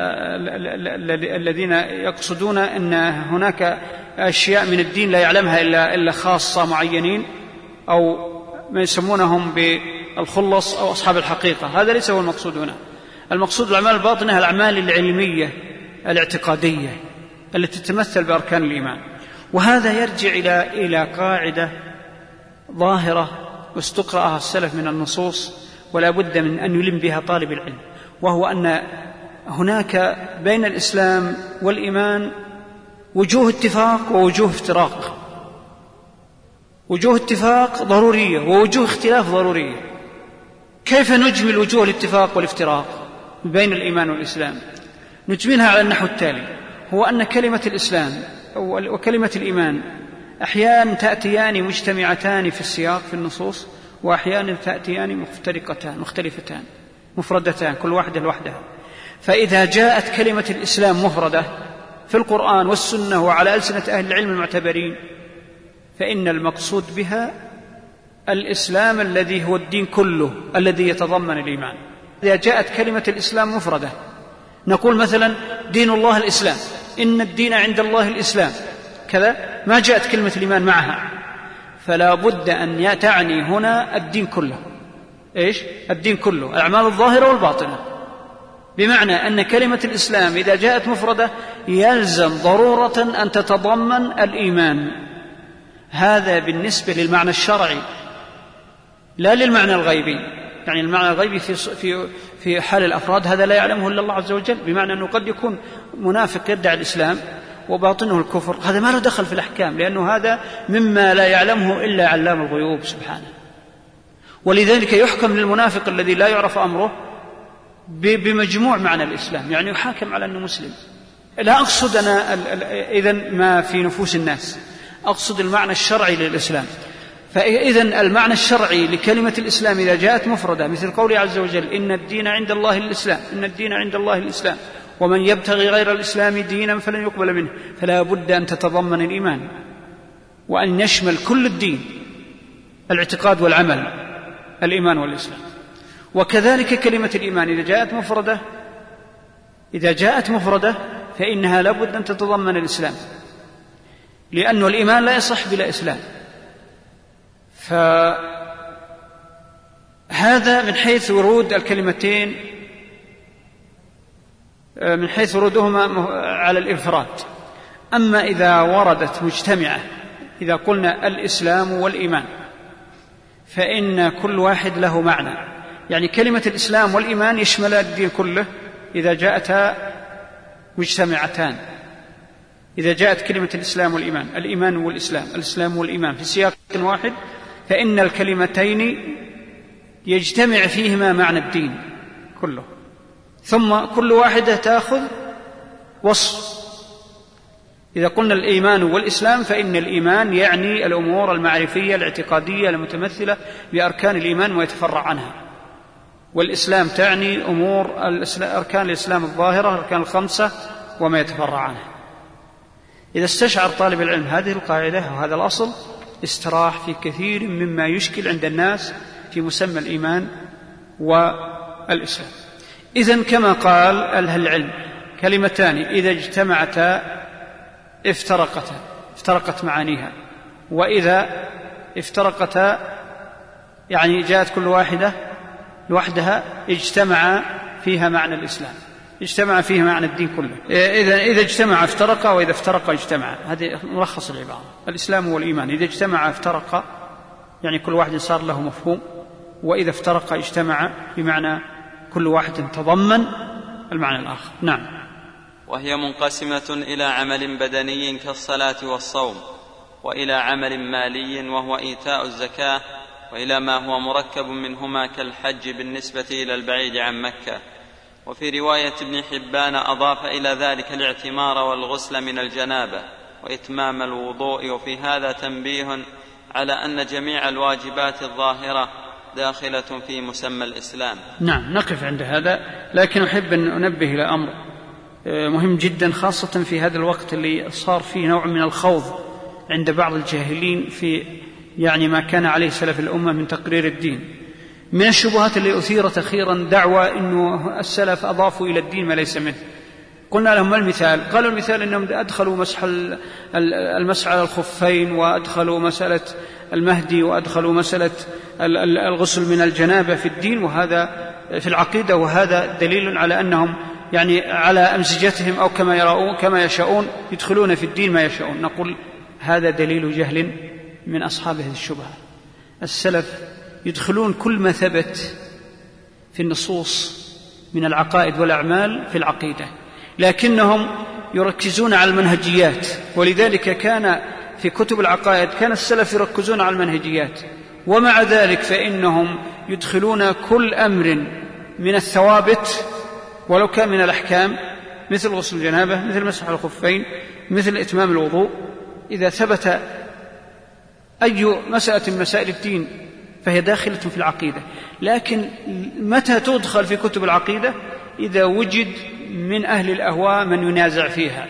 الذين يقصدون أن هناك أشياء من الدين لا يعلمها إلا خاصة معينين، أو ما يسمونهم بالخلص أو أصحاب الحقيقة. هذا ليس هو المقصود هنا. المقصود بالأعمال الباطنة الأعمال العلمية الاعتقادية التي تتمثل بأركان الإيمان. وهذا يرجع إلى إلى قاعدة ظاهرة واستقرأها السلف من النصوص ولا بد من أن يلم بها طالب العلم، وهو أن هناك بين الإسلام والإيمان وجوه اتفاق ووجوه افتراق، وجوه اتفاق ضرورية ووجوه اختلاف ضرورية. كيف نجمل وجوه الاتفاق والافتراق بين الإيمان والإسلام؟ نجملها على النحو التالي: هو أن كلمة الإسلام وكلمة الإيمان أحيانا تأتيان مجتمعتان في السياق في النصوص، وأحيانا تأتيان مفترقتان مختلفتان مفردتان كل واحدة لوحدها. فإذا جاءت كلمة الإسلام مفردة في القرآن والسنة وعلى ألسنة أهل العلم المعتبرين، فإن المقصود بها الإسلام الذي هو الدين كله الذي يتضمن الإيمان. إذا جاءت كلمة الإسلام مفردة نقول مثلا دين الله الإسلام، إن الدين عند الله الإسلام كذا، ما جاءت كلمة الإيمان معها، فلا بد أن تعني هنا الدين كله. إيش؟ الدين كله، الأعمال الظاهرة والباطنة، بمعنى أن كلمة الإسلام إذا جاءت مفردة يلزم ضرورة أن تتضمن الإيمان. هذا بالنسبة للمعنى الشرعي لا للمعنى الغيبي. يعني المعنى الغيبي في في في حال الأفراد هذا لا يعلمه إلا الله عز وجل، بمعنى أنه قد يكون منافق يدعي الإسلام وباطنه الكفر، هذا ما له دخل في الأحكام، لأنه هذا مما لا يعلمه إلا علام الغيوب سبحانه. ولذلك يحكم للمنافق الذي لا يعرف أمره بمجموع معنى الإسلام، يعني يحاكم على أنه مسلم. لا أقصد أنا إذن ما في نفوس الناس، أقصد المعنى الشرعي للإسلام. فإذن المعنى الشرعي لكلمة الإسلام إذا جاءت مفردة مثل قوله عز وجل إن الدين عند الله الإسلام، إن الدين عند الله الإسلام ومن يبتغي غير الإسلام دينا فلن يقبل منه، فلا بد أن تتضمن الإيمان وأن يشمل كل الدين، الاعتقاد والعمل، الإيمان والإسلام. وكذلك كلمة الإيمان إذا جاءت مفردة إذا جاءت مفردة فإنها لا بد أن تتضمن الإسلام، لأن الإيمان لا يصح بلا إسلام. فهذا من حيث ورود الكلمتين، من حيث ورودهما على الإنفراد. أما إذا وردت مجتمعة، إذا قلنا الإسلام والإيمان، فإن كل واحد له معنى. يعني كلمة الإسلام والإيمان يشمل الدين كله إذا جاءتا مجتمعتان. إذا جاءت كلمة الإسلام والإيمان، الإيمان والإسلام، الإسلام والإيمان في سياق واحد، فإن الكلمتين يجتمع فيهما معنى الدين كله، ثم كل واحدة تأخذ وصف. إذا قلنا الإيمان والإسلام فإن الإيمان يعني الأمور المعرفية الاعتقادية المتمثلة بأركان الإيمان ويتفرع عنها، والإسلام تعني أمور أركان الإسلام الظاهرة، أركان الخمسة وما يتفرع عنها. إذا استشعر طالب العلم هذه القاعدة وهذا الأصل استراح في كثير مما يشكل عند الناس في مسمى الإيمان والإسلام. إذن كما قال أهل العلم كلمتان إذا اجتمعتا افترقتا، افترقت معانيها، وإذا افترقتا يعني جاءت كل واحدة لوحدها اجتمع فيها معنى الإسلام، اجتمع فيها معنى الدين كله. إذا إذا اجتمع افترق، وإذا افترق اجتمع. هذه ملخص العبارة. الإسلام والإيمان إذا اجتمع افترق، يعني كل واحد صار له مفهوم، وإذا افترق اجتمع بمعنى كل واحد تضمن المعنى الآخر. نعم.
وهي منقسمة إلى عمل بدني كالصلاة والصوم، وإلى عمل مالي وهو إيتاء الزكاة، وإلى ما هو مركب منهما كالحج بالنسبة إلى البعيد عن مكة. وفي رواية ابن حبان أضاف إلى ذلك الاعتمار والغسل من الجنابة وإتمام الوضوء. وفي هذا تنبيه على أن جميع الواجبات الظاهرة داخلة في مسمى الإسلام.
نعم، نقف عند هذا، لكن أحب أن أنبه إلى أمر مهم جدا، خاصة في هذا الوقت اللي صار فيه نوع من الخوض عند بعض الجاهلين في يعني ما كان عليه سلف الأمة من تقرير الدين. من الشبهات اللي أثيرت أخيرا دعوى أنه السلف أضافوا إلى الدين ما ليس منه. قلنا لهم ما المثال؟ قالوا المثال أنهم أدخلوا مسح المسح على الخفين، وأدخلوا مسألة المهدي، وأدخلوا مسألة الغسل من الجنابة في الدين، وهذا في العقيدة، وهذا دليل على أنهم يعني على أمزجتهم أو كما يرون كما يشاءون يدخلون في الدين ما يشاءون. نقول هذا دليل جهل من أصحاب هذه الشبهة. السلف يدخلون كل ما ثبت في النصوص من العقائد والأعمال في العقيدة، لكنهم يركزون على المنهجيات. ولذلك كان في كتب العقائد كان السلف يركزون على المنهجيات، ومع ذلك فإنهم يدخلون كل أمر من الثوابت ولو كان من الأحكام، مثل غسل الجنابة، مثل مسح الخفين، مثل إتمام الوضوء. إذا ثبت أي مسألة من مسائل الدين فهي داخلة في العقيدة. لكن متى تدخل في كتب العقيدة؟ إذا وجد من أهل الأهواء من ينازع فيها،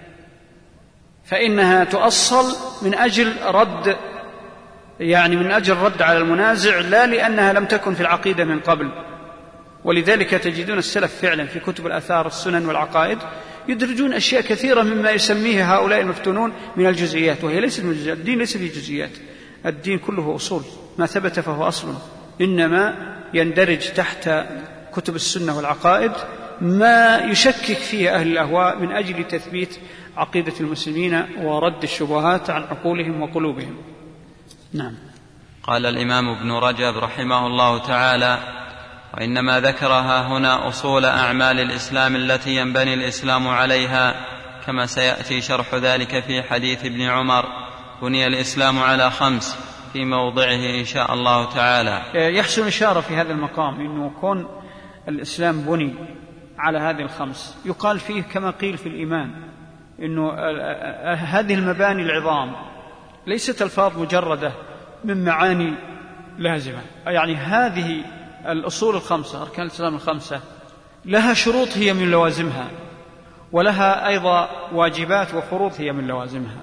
فإنها تؤصل من أجل رد يعني من أجل رد على المنازع، لا لأنها لم تكن في العقيدة من قبل. ولذلك تجدون السلف فعلا في كتب الآثار السنن والعقائد يدرجون أشياء كثيرة مما يسميه هؤلاء المفتونون من الجزئيات، وهي ليست من الجزئيات. الدين ليس فيه جزئيات، الدين كله أصول، ما ثبت فهو أصل، إنما يندرج تحت كتب السنة والعقائد ما يشكك فيه أهل الأهواء من أجل تثبيت عقيدة المسلمين ورد الشبهات عن عقولهم وقلوبهم. نعم.
قال الإمام ابن رجب رحمه الله تعالى: وإنما ذكرها هنا أصول أعمال الإسلام التي ينبني الإسلام عليها، كما سيأتي شرح ذلك في حديث ابن عمر: بني الإسلام على خمس، في موضعه إن شاء الله تعالى.
يحسن إشارة في هذا المقام إنه كون الإسلام بني على هذه الخمس، يقال فيه كما قيل في الإيمان إنه هذه المباني العظام ليست ألفاظ مجردة من معاني لازمة، يعني هذه الأصول الخمسة، أركان الإسلام الخمسة، لها شروط هي من لوازمها، ولها أيضا واجبات وفروض هي من لوازمها.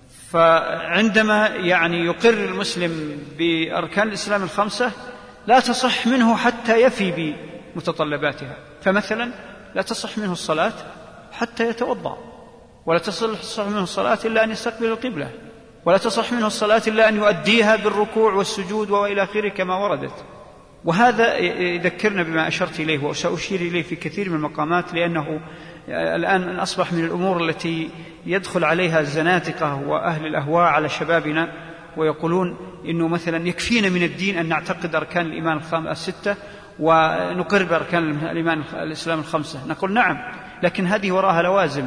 فعندما يعني يقر المسلم بأركان الإسلام الخمسة لا تصح منه حتى يفي بمتطلباتها. فمثلا لا تصح منه الصلاة حتى يتوضأ، ولا تصح منه الصلاة إلا أن يستقبل القبلة، ولا تصح منه الصلاة إلا أن يؤديها بالركوع والسجود وإلى آخره كما وردت. وهذا يذكرنا بما أشرت إليه وسأشير إليه في كثير من المقامات، لأنه الآن أصبح من الأمور التي يدخل عليها الزنادقة وأهل الأهواء على شبابنا، ويقولون إنه مثلا يكفينا من الدين أن نعتقد أركان الإيمان الستة ونقر بأركان الإيمان الإسلام الخمسة. نقول نعم، لكن هذه وراها لوازم.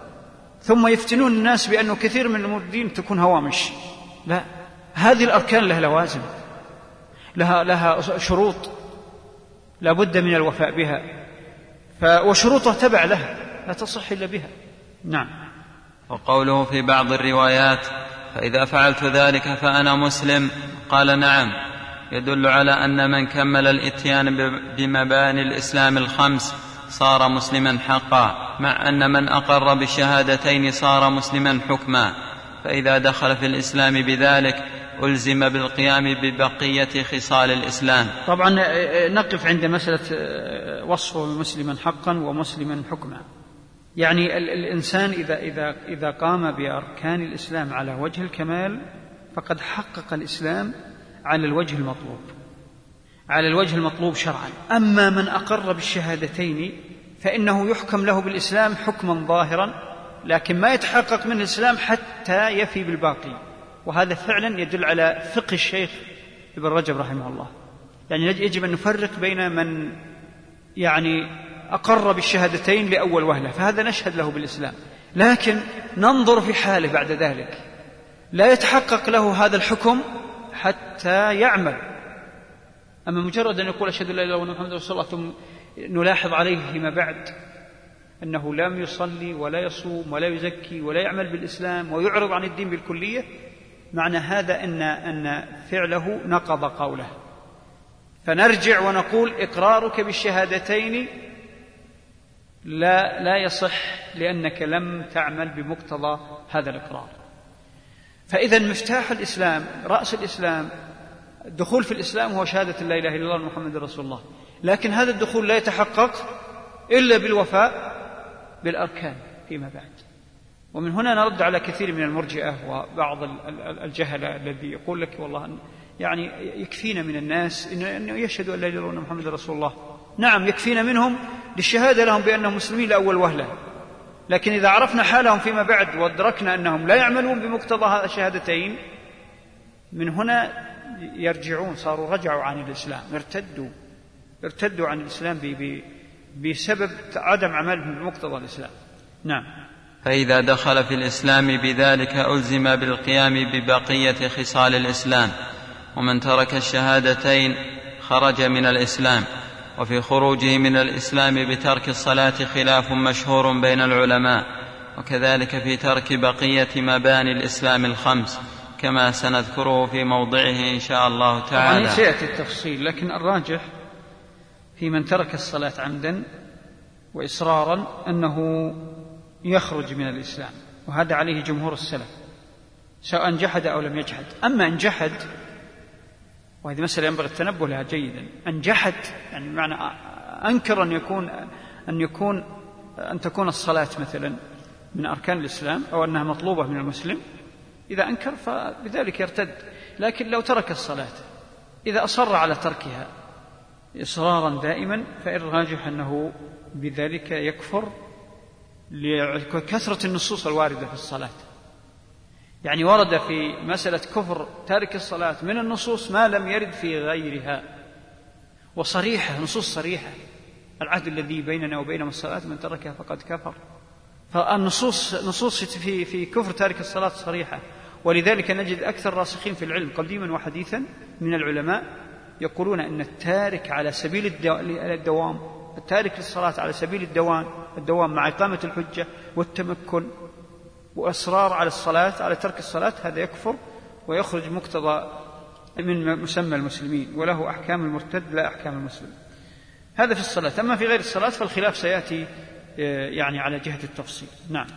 ثم يفتنون الناس بأنه كثير من أمور الدين تكون هوامش. لا، هذه الأركان لها لوازم، لها, لها شروط لا بد من الوفاء بها، وشروطها تبع لها لا تصح إلا بها. نعم.
وقوله في بعض الروايات: فإذا فعلت ذلك فأنا مسلم، قال نعم، يدل على أن من كمل الإتيان بمباني الإسلام الخمس صار مسلما حقا، مع أن من أقر بالشهادتين صار مسلما حكما. فإذا دخل في الإسلام بذلك ألزم بالقيام ببقية خصال الإسلام.
طبعا نقف عند مسألة وصفه مسلما حقا ومسلما حكما. يعني الإنسان إذا, إذا, إذا قام بأركان الإسلام على وجه الكمال فقد حقق الإسلام على الوجه المطلوب، على الوجه المطلوب شرعا. أما من أقر بالشهادتين فإنه يحكم له بالإسلام حكما ظاهرا، لكن ما يتحقق من الإسلام حتى يفي بالباقي. وهذا فعلا يدل على فقه الشيخ ابن رجب رحمه الله. يعني يجب أن نفرق بين من يعني أقر بالشهادتين لأول وهلة، فهذا نشهد له بالإسلام، لكن ننظر في حاله بعد ذلك. لا يتحقق له هذا الحكم حتى يعمل. أما مجرد أن يقول أشهد أن لا إله إلا الله محمد رسول الله ثم نلاحظ عليه فيما بعد أنه لم يصلي ولا يصوم ولا يزكي ولا يعمل بالإسلام ويعرض عن الدين بالكلية، معنى هذا أن أن فعله نقض قوله. فنرجع ونقول إقرارك بالشهادتين لا لا يصح، لأنك لم تعمل بمقتضى هذا الإقرار. فإذا مفتاح الإسلام، رأس الإسلام، الدخول في الإسلام هو شهادة لا إله إلا الله محمد رسول الله، لكن هذا الدخول لا يتحقق إلا بالوفاء بالأركان فيما بعد. ومن هنا نرد على كثير من المرجئة وبعض الجهلة الذي يقول لك والله يعني يكفينا من الناس أن يشهدوا أن لا إله إلا الله محمد رسول الله. نعم يكفينا منهم للشهادة لهم بأنهم مسلمين لأول وهلة، لكن إذا عرفنا حالهم فيما بعد وادركنا أنهم لا يعملون بمقتضى الشهادتين، من هنا يرجعون، صاروا رجعوا عن الإسلام، ارتدوا ارتدوا عن الإسلام بسبب عدم عملهم بمقتضى الإسلام. نعم.
فإذا دخل في الإسلام بذلك ألزم بالقيام ببقية خصال الإسلام، ومن ترك الشهادتين خرج من الإسلام. وفي خروجه من الإسلام بترك الصلاة خلاف مشهور بين العلماء، وكذلك في ترك بقية مباني الإسلام الخمس، كما سنذكره في موضعه إن شاء الله تعالى.
طبعا سيأتي التفصيل، لكن الراجح في من ترك الصلاة عمدا وإصرارا أنه يخرج من الإسلام، وهذا عليه جمهور السلف سواء جحد أو لم يجحد. أما أن جحد، وهذه مسألة ينبغي التنبه لها جيدا، أن جحد يعني بمعنى أنكر أن يكون أن يكون أن تكون الصلاة مثلا من أركان الإسلام أو أنها مطلوبة من المسلم، إذا أنكر فبذلك يرتد. لكن لو ترك الصلاة إذا أصر على تركها إصرارا دائما، فإن الراجح أنه بذلك يكفر لكثرة النصوص الواردة في الصلاة. يعني ورد في مسألة كفر تارك الصلاة من النصوص ما لم يرد في غيرها، وصريحة، نصوص صريحة: العهد الذي بيننا وبينهم الصلاة من تركها فقد كفر. فالنصوص نصوص في في كفر تارك الصلاة صريحة. ولذلك نجد أكثر الراسخين في العلم قديما وحديثا من العلماء يقولون أن التارك على سبيل الدوام، التارك للصلاة على سبيل الدوام الدوام مع إقامة الحجة والتمكن وإصرار على الصلاة، على ترك الصلاة، هذا يكفر ويخرج مقتضى من مسمى المسلمين، وله أحكام المرتد لا أحكام المسلم. هذا في الصلاة. أما في غير الصلاة فالخلاف سيأتي يعني على جهة التفصيل. نعم.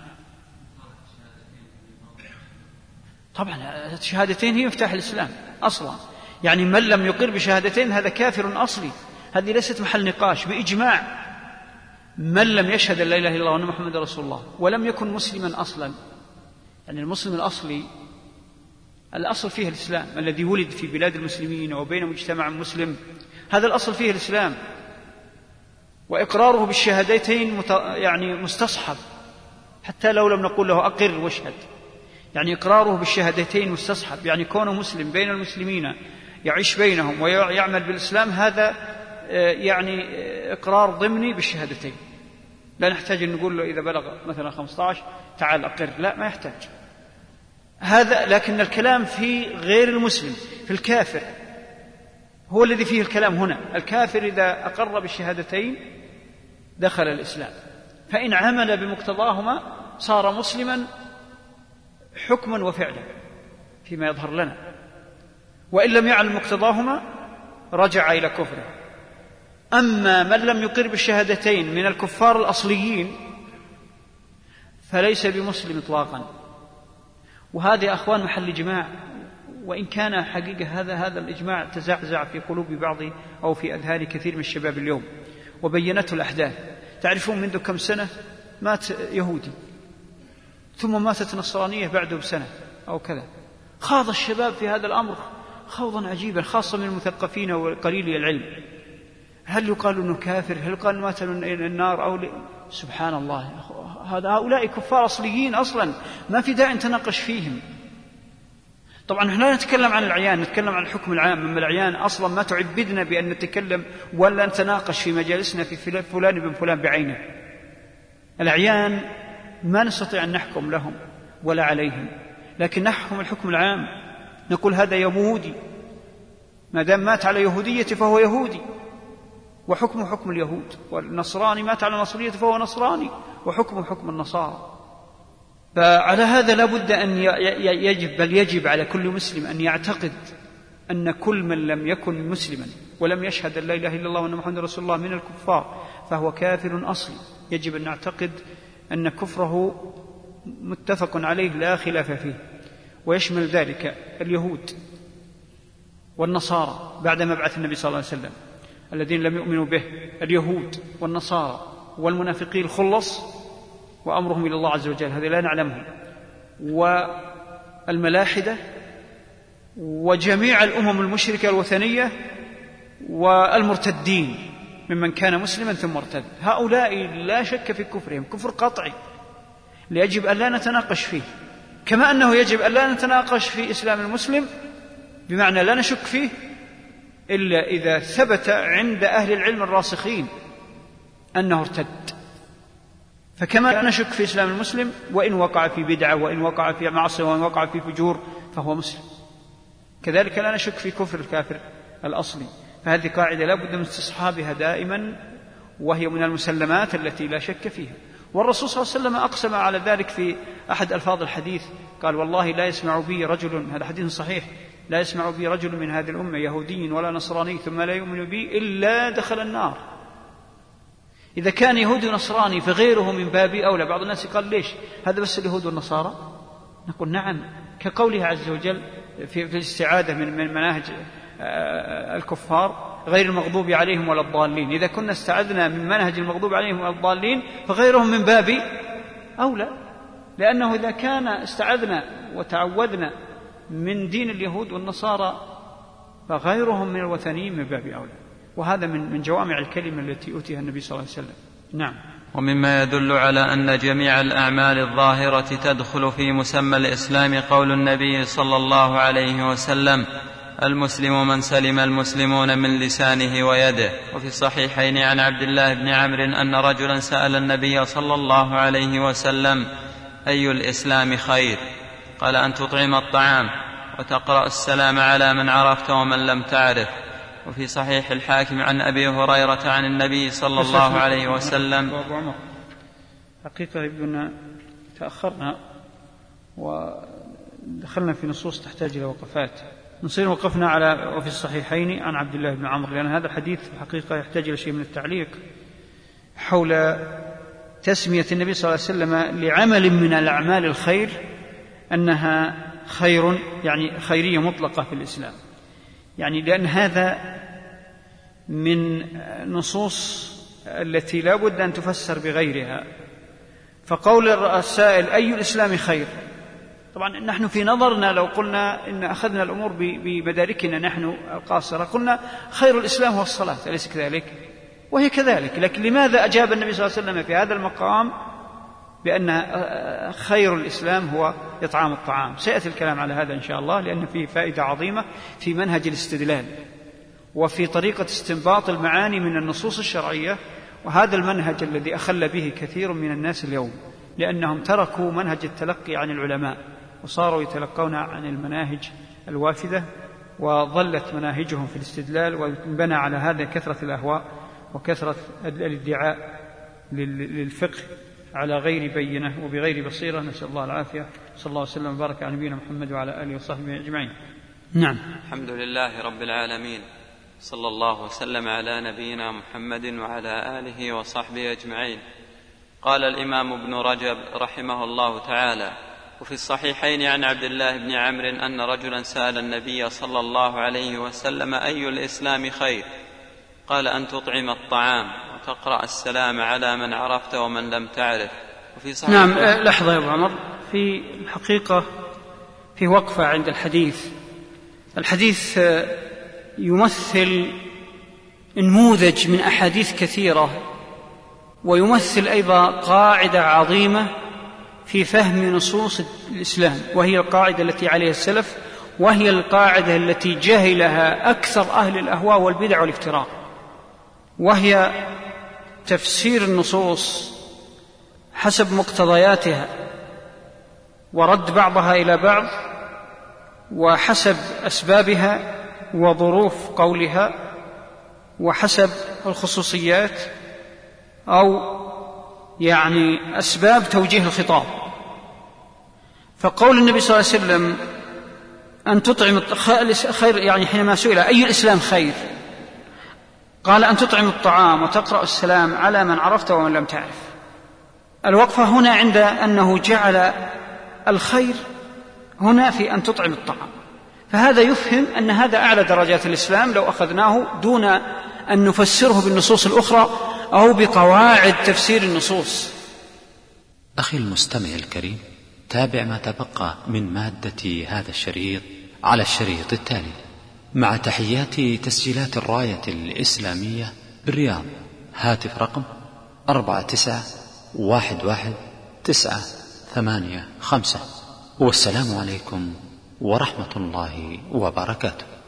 طبعا الشهادتين هي مفتاح الإسلام أصلا، يعني من لم يقر بشهادتين هذا كافر أصلي، هذه ليست محل نقاش بإجماع. من لم يشهد لا إله إلا الله وأن محمد رسول الله ولم يكن مسلما أصلا، يعني المسلم الأصلي الأصل فيه الإسلام، الذي ولد في بلاد المسلمين وبين مجتمع مسلم، هذا الأصل فيه الإسلام، وإقراره بالشهادتين يعني مستصحب، حتى لو لم نقول له أقر واشهد، يعني إقراره بالشهادتين مستصحب. يعني كونه مسلم بين المسلمين يعيش بينهم ويعمل بالإسلام، هذا يعني إقرار ضمني بالشهادتين، لا نحتاج أن نقول له إذا بلغ مثلا خمسة عشر تعال أقر، لا ما يحتاج هذا. لكن الكلام في غير المسلم، في الكافر، هو الذي فيه الكلام هنا. الكافر إذا أقر بالشهادتين دخل الإسلام، فإن عمل بمقتضاهما صار مسلما حكما وفعلا فيما يظهر لنا، وإن لم يعلم مقتضاهما رجع إلى كفره. أما من لم يقر بالشهادتين من الكفار الأصليين فليس بمسلم إطلاقا، وهذا أخوان محل إجماع، وإن كان حقيقة هذا هذا الإجماع تزعزع في قلوب بعض أو في أذهان كثير من الشباب اليوم، وبينته الأحداث. تعرفون منذ كم سنة مات يهودي، ثم ماتت نصرانية بعده بسنة أو كذا. خاض الشباب في هذا الأمر خوضا عجيبا، خاصة من المثقفين وقليلي العلم. هل يقال أنه كافر؟ هل يقال أنه مات النار أو ل... سبحان الله، هذا هؤلاء كفار أصليين أصلا، ما في داعي نتناقش فيهم. طبعا نحن لا نتكلم عن العيان، نتكلم عن الحكم العام. أما العيان أصلا ما تعبدنا بأن نتكلم ولا نتناقش في مجالسنا في فلان بن فلان بعينه. العيان ما نستطيع أن نحكم لهم ولا عليهم، لكن نحكم الحكم العام، نقول هذا يهودي، ما دام مات على يهوديته فهو يهودي وحكمه حكم اليهود، والنصراني مات على نصريته فهو نصراني وحكمه حكم النصارى. فعلى هذا لا بد أن يجب بل يجب على كل مسلم أن يعتقد أن كل من لم يكن مسلما ولم يشهد أن لا إله إلا الله وأن محمد رسول الله من الكفار فهو كافر أصلي. يجب أن نعتقد أن كفره متفق عليه لا خلاف فيه، ويشمل ذلك اليهود والنصارى بعد مبعث النبي صلى الله عليه وسلم الذين لم يؤمنوا به، اليهود والنصارى والمنافقين الخلص وأمرهم إلى الله عز وجل هذا لا نعلمه، والملاحدة وجميع الأمم المشركة الوثنية والمرتدين ممن كان مسلما ثم ارتد. هؤلاء لا شك في كفرهم، كفر قطعي يجب أن لا نتناقش فيه، كما أنه يجب أن لا نتناقش في إسلام المسلم بمعنى لا نشك فيه إلا إذا ثبت عند أهل العلم الراسخين أنه ارتد. فكما نشك في إسلام المسلم وإن وقع في بدعة وإن وقع في معصية وإن وقع في فجور فهو مسلم، كذلك لا نشك في كفر الكافر الأصلي. فهذه قاعدة لا بد من استصحابها دائما، وهي من المسلمات التي لا شك فيها. والرسول صلى الله عليه وسلم أقسم على ذلك في أحد ألفاظ الحديث، قال والله لا يسمع بي رجل، هذا حديث صحيح، لا يسمع بي رجل من هذه الأمة يهودي ولا نصراني ثم لا يؤمن بي إلا دخل النار. إذا كان يهودي ونصراني فغيره من باب أولى. بعض الناس قال ليش هذا بس اليهود والنصارى؟ نقول نعم، كقوله عز وجل في الاستعاذة من مناهج الكفار غير المغضوب عليهم ولا الضالين. إذا كنا استعذنا من منهج المغضوب عليهم ولا الضالين فغيرهم من باب أولى، لأنه إذا كان استعذنا وتعوذنا من دين اليهود والنصارى فغيرهم من الوثنيين من باب أولى. وهذا من من جوامع الكلمة التي أوتيها النبي صلى الله عليه وسلم. نعم.
ومما يدل على أن جميع الأعمال الظاهرة تدخل في مسمى الإسلام قول النبي صلى الله عليه وسلم المسلم من سلم المسلمون من لسانه ويده. وفي الصحيحين عن عبد الله بن عمرو أن رجلا سأل النبي صلى الله عليه وسلم أي الإسلام خير؟ قال أن تطعم الطعام وتقرأ السلام على من عرفت ومن لم تعرف. وفي صحيح الحاكم عن أبي هريرة عن النبي صلى الله عليه وسلم.
حقيقة يبدو تأخرنا ودخلنا في نصوص تحتاج إلى وقفات، نصير وقفنا على وفي الصحيحين عن عبد الله بن عمرو، لأن هذا الحديث حقيقة يحتاج إلى شيء من التعليق حول تسمية النبي صلى الله عليه وسلم لعمل من الأعمال الخير أنها خير، يعني خيرية مطلقة في الإسلام، يعني لأن هذا من نصوص التي لا بد أن تفسر بغيرها. فقول السائل أي الإسلام خير، طبعا نحن في نظرنا لو قلنا إن أخذنا الأمور بمداركنا نحن القاصرة قلنا خير الإسلام هو الصلاة، أليس كذلك؟ وهي كذلك، لكن لماذا أجاب النبي صلى الله عليه وسلم في هذا المقام بأن خير الإسلام هو إطعام الطعام؟ سيأتي الكلام على هذا إن شاء الله، لأن فيه فائدة عظيمة في منهج الاستدلال وفي طريقة استنباط المعاني من النصوص الشرعية. وهذا المنهج الذي أخل به كثير من الناس اليوم، لأنهم تركوا منهج التلقي عن العلماء وصاروا يتلقون عن المناهج الوافدة، وظلت مناهجهم في الاستدلال، وانبنى على هذا كثرة الأهواء وكثرة الادعاء للفقه على غير بينة وبغير بصيرة. نسأل الله العافية. صلى الله وسلم وبارك على نبينا محمد وعلى آله وصحبه أجمعين. نعم.
الحمد لله رب العالمين، صلى الله وسلم على نبينا محمد وعلى آله وصحبه أجمعين. قال الإمام ابن رجب رحمه الله تعالى: وفي الصحيحين عن عبد الله بن عمرو أن رجلا سأل النبي صلى الله عليه وسلم أي الإسلام خير؟ قال أن تطعم الطعام وتقرأ السلام على من عرفت ومن لم تعرف. وفي صحيح
نعم. لحظة يا أبو عمر، في الحقيقة في وقفة عند الحديث. الحديث يمثل نموذج من أحاديث كثيرة، ويمثل أيضا قاعدة عظيمة في فهم نصوص الإسلام، وهي القاعدة التي عليها السلف، وهي القاعدة التي جهلها أكثر أهل الأهواء والبدع والافتراء، وهي تفسير النصوص حسب مقتضياتها ورد بعضها إلى بعض وحسب أسبابها وظروف قولها وحسب الخصوصيات أو يعني أسباب توجيه الخطاب. فقول النبي صلى الله عليه وسلم أن تطعم خير، يعني حينما سئل أي الإسلام خير قال أن تطعم الطعام وتقرأ السلام على من عرفت ومن لم تعرف. الوقفة هنا عند أنه جعل الخير هنا في أن تطعم الطعام، فهذا يفهم أن هذا أعلى درجات الإسلام لو أخذناه دون أن نفسره بالنصوص الأخرى أو بقواعد تفسير النصوص.
أخي المستمع الكريم، تابع ما تبقى من مادة هذا الشريط على الشريط التالي، مع تحيات تسجيلات الراية الإسلامية بالرياض. هاتف رقم أربعة تسعة واحد واحد تسعة ثمانية خمسة. والسلام عليكم ورحمة الله وبركاته.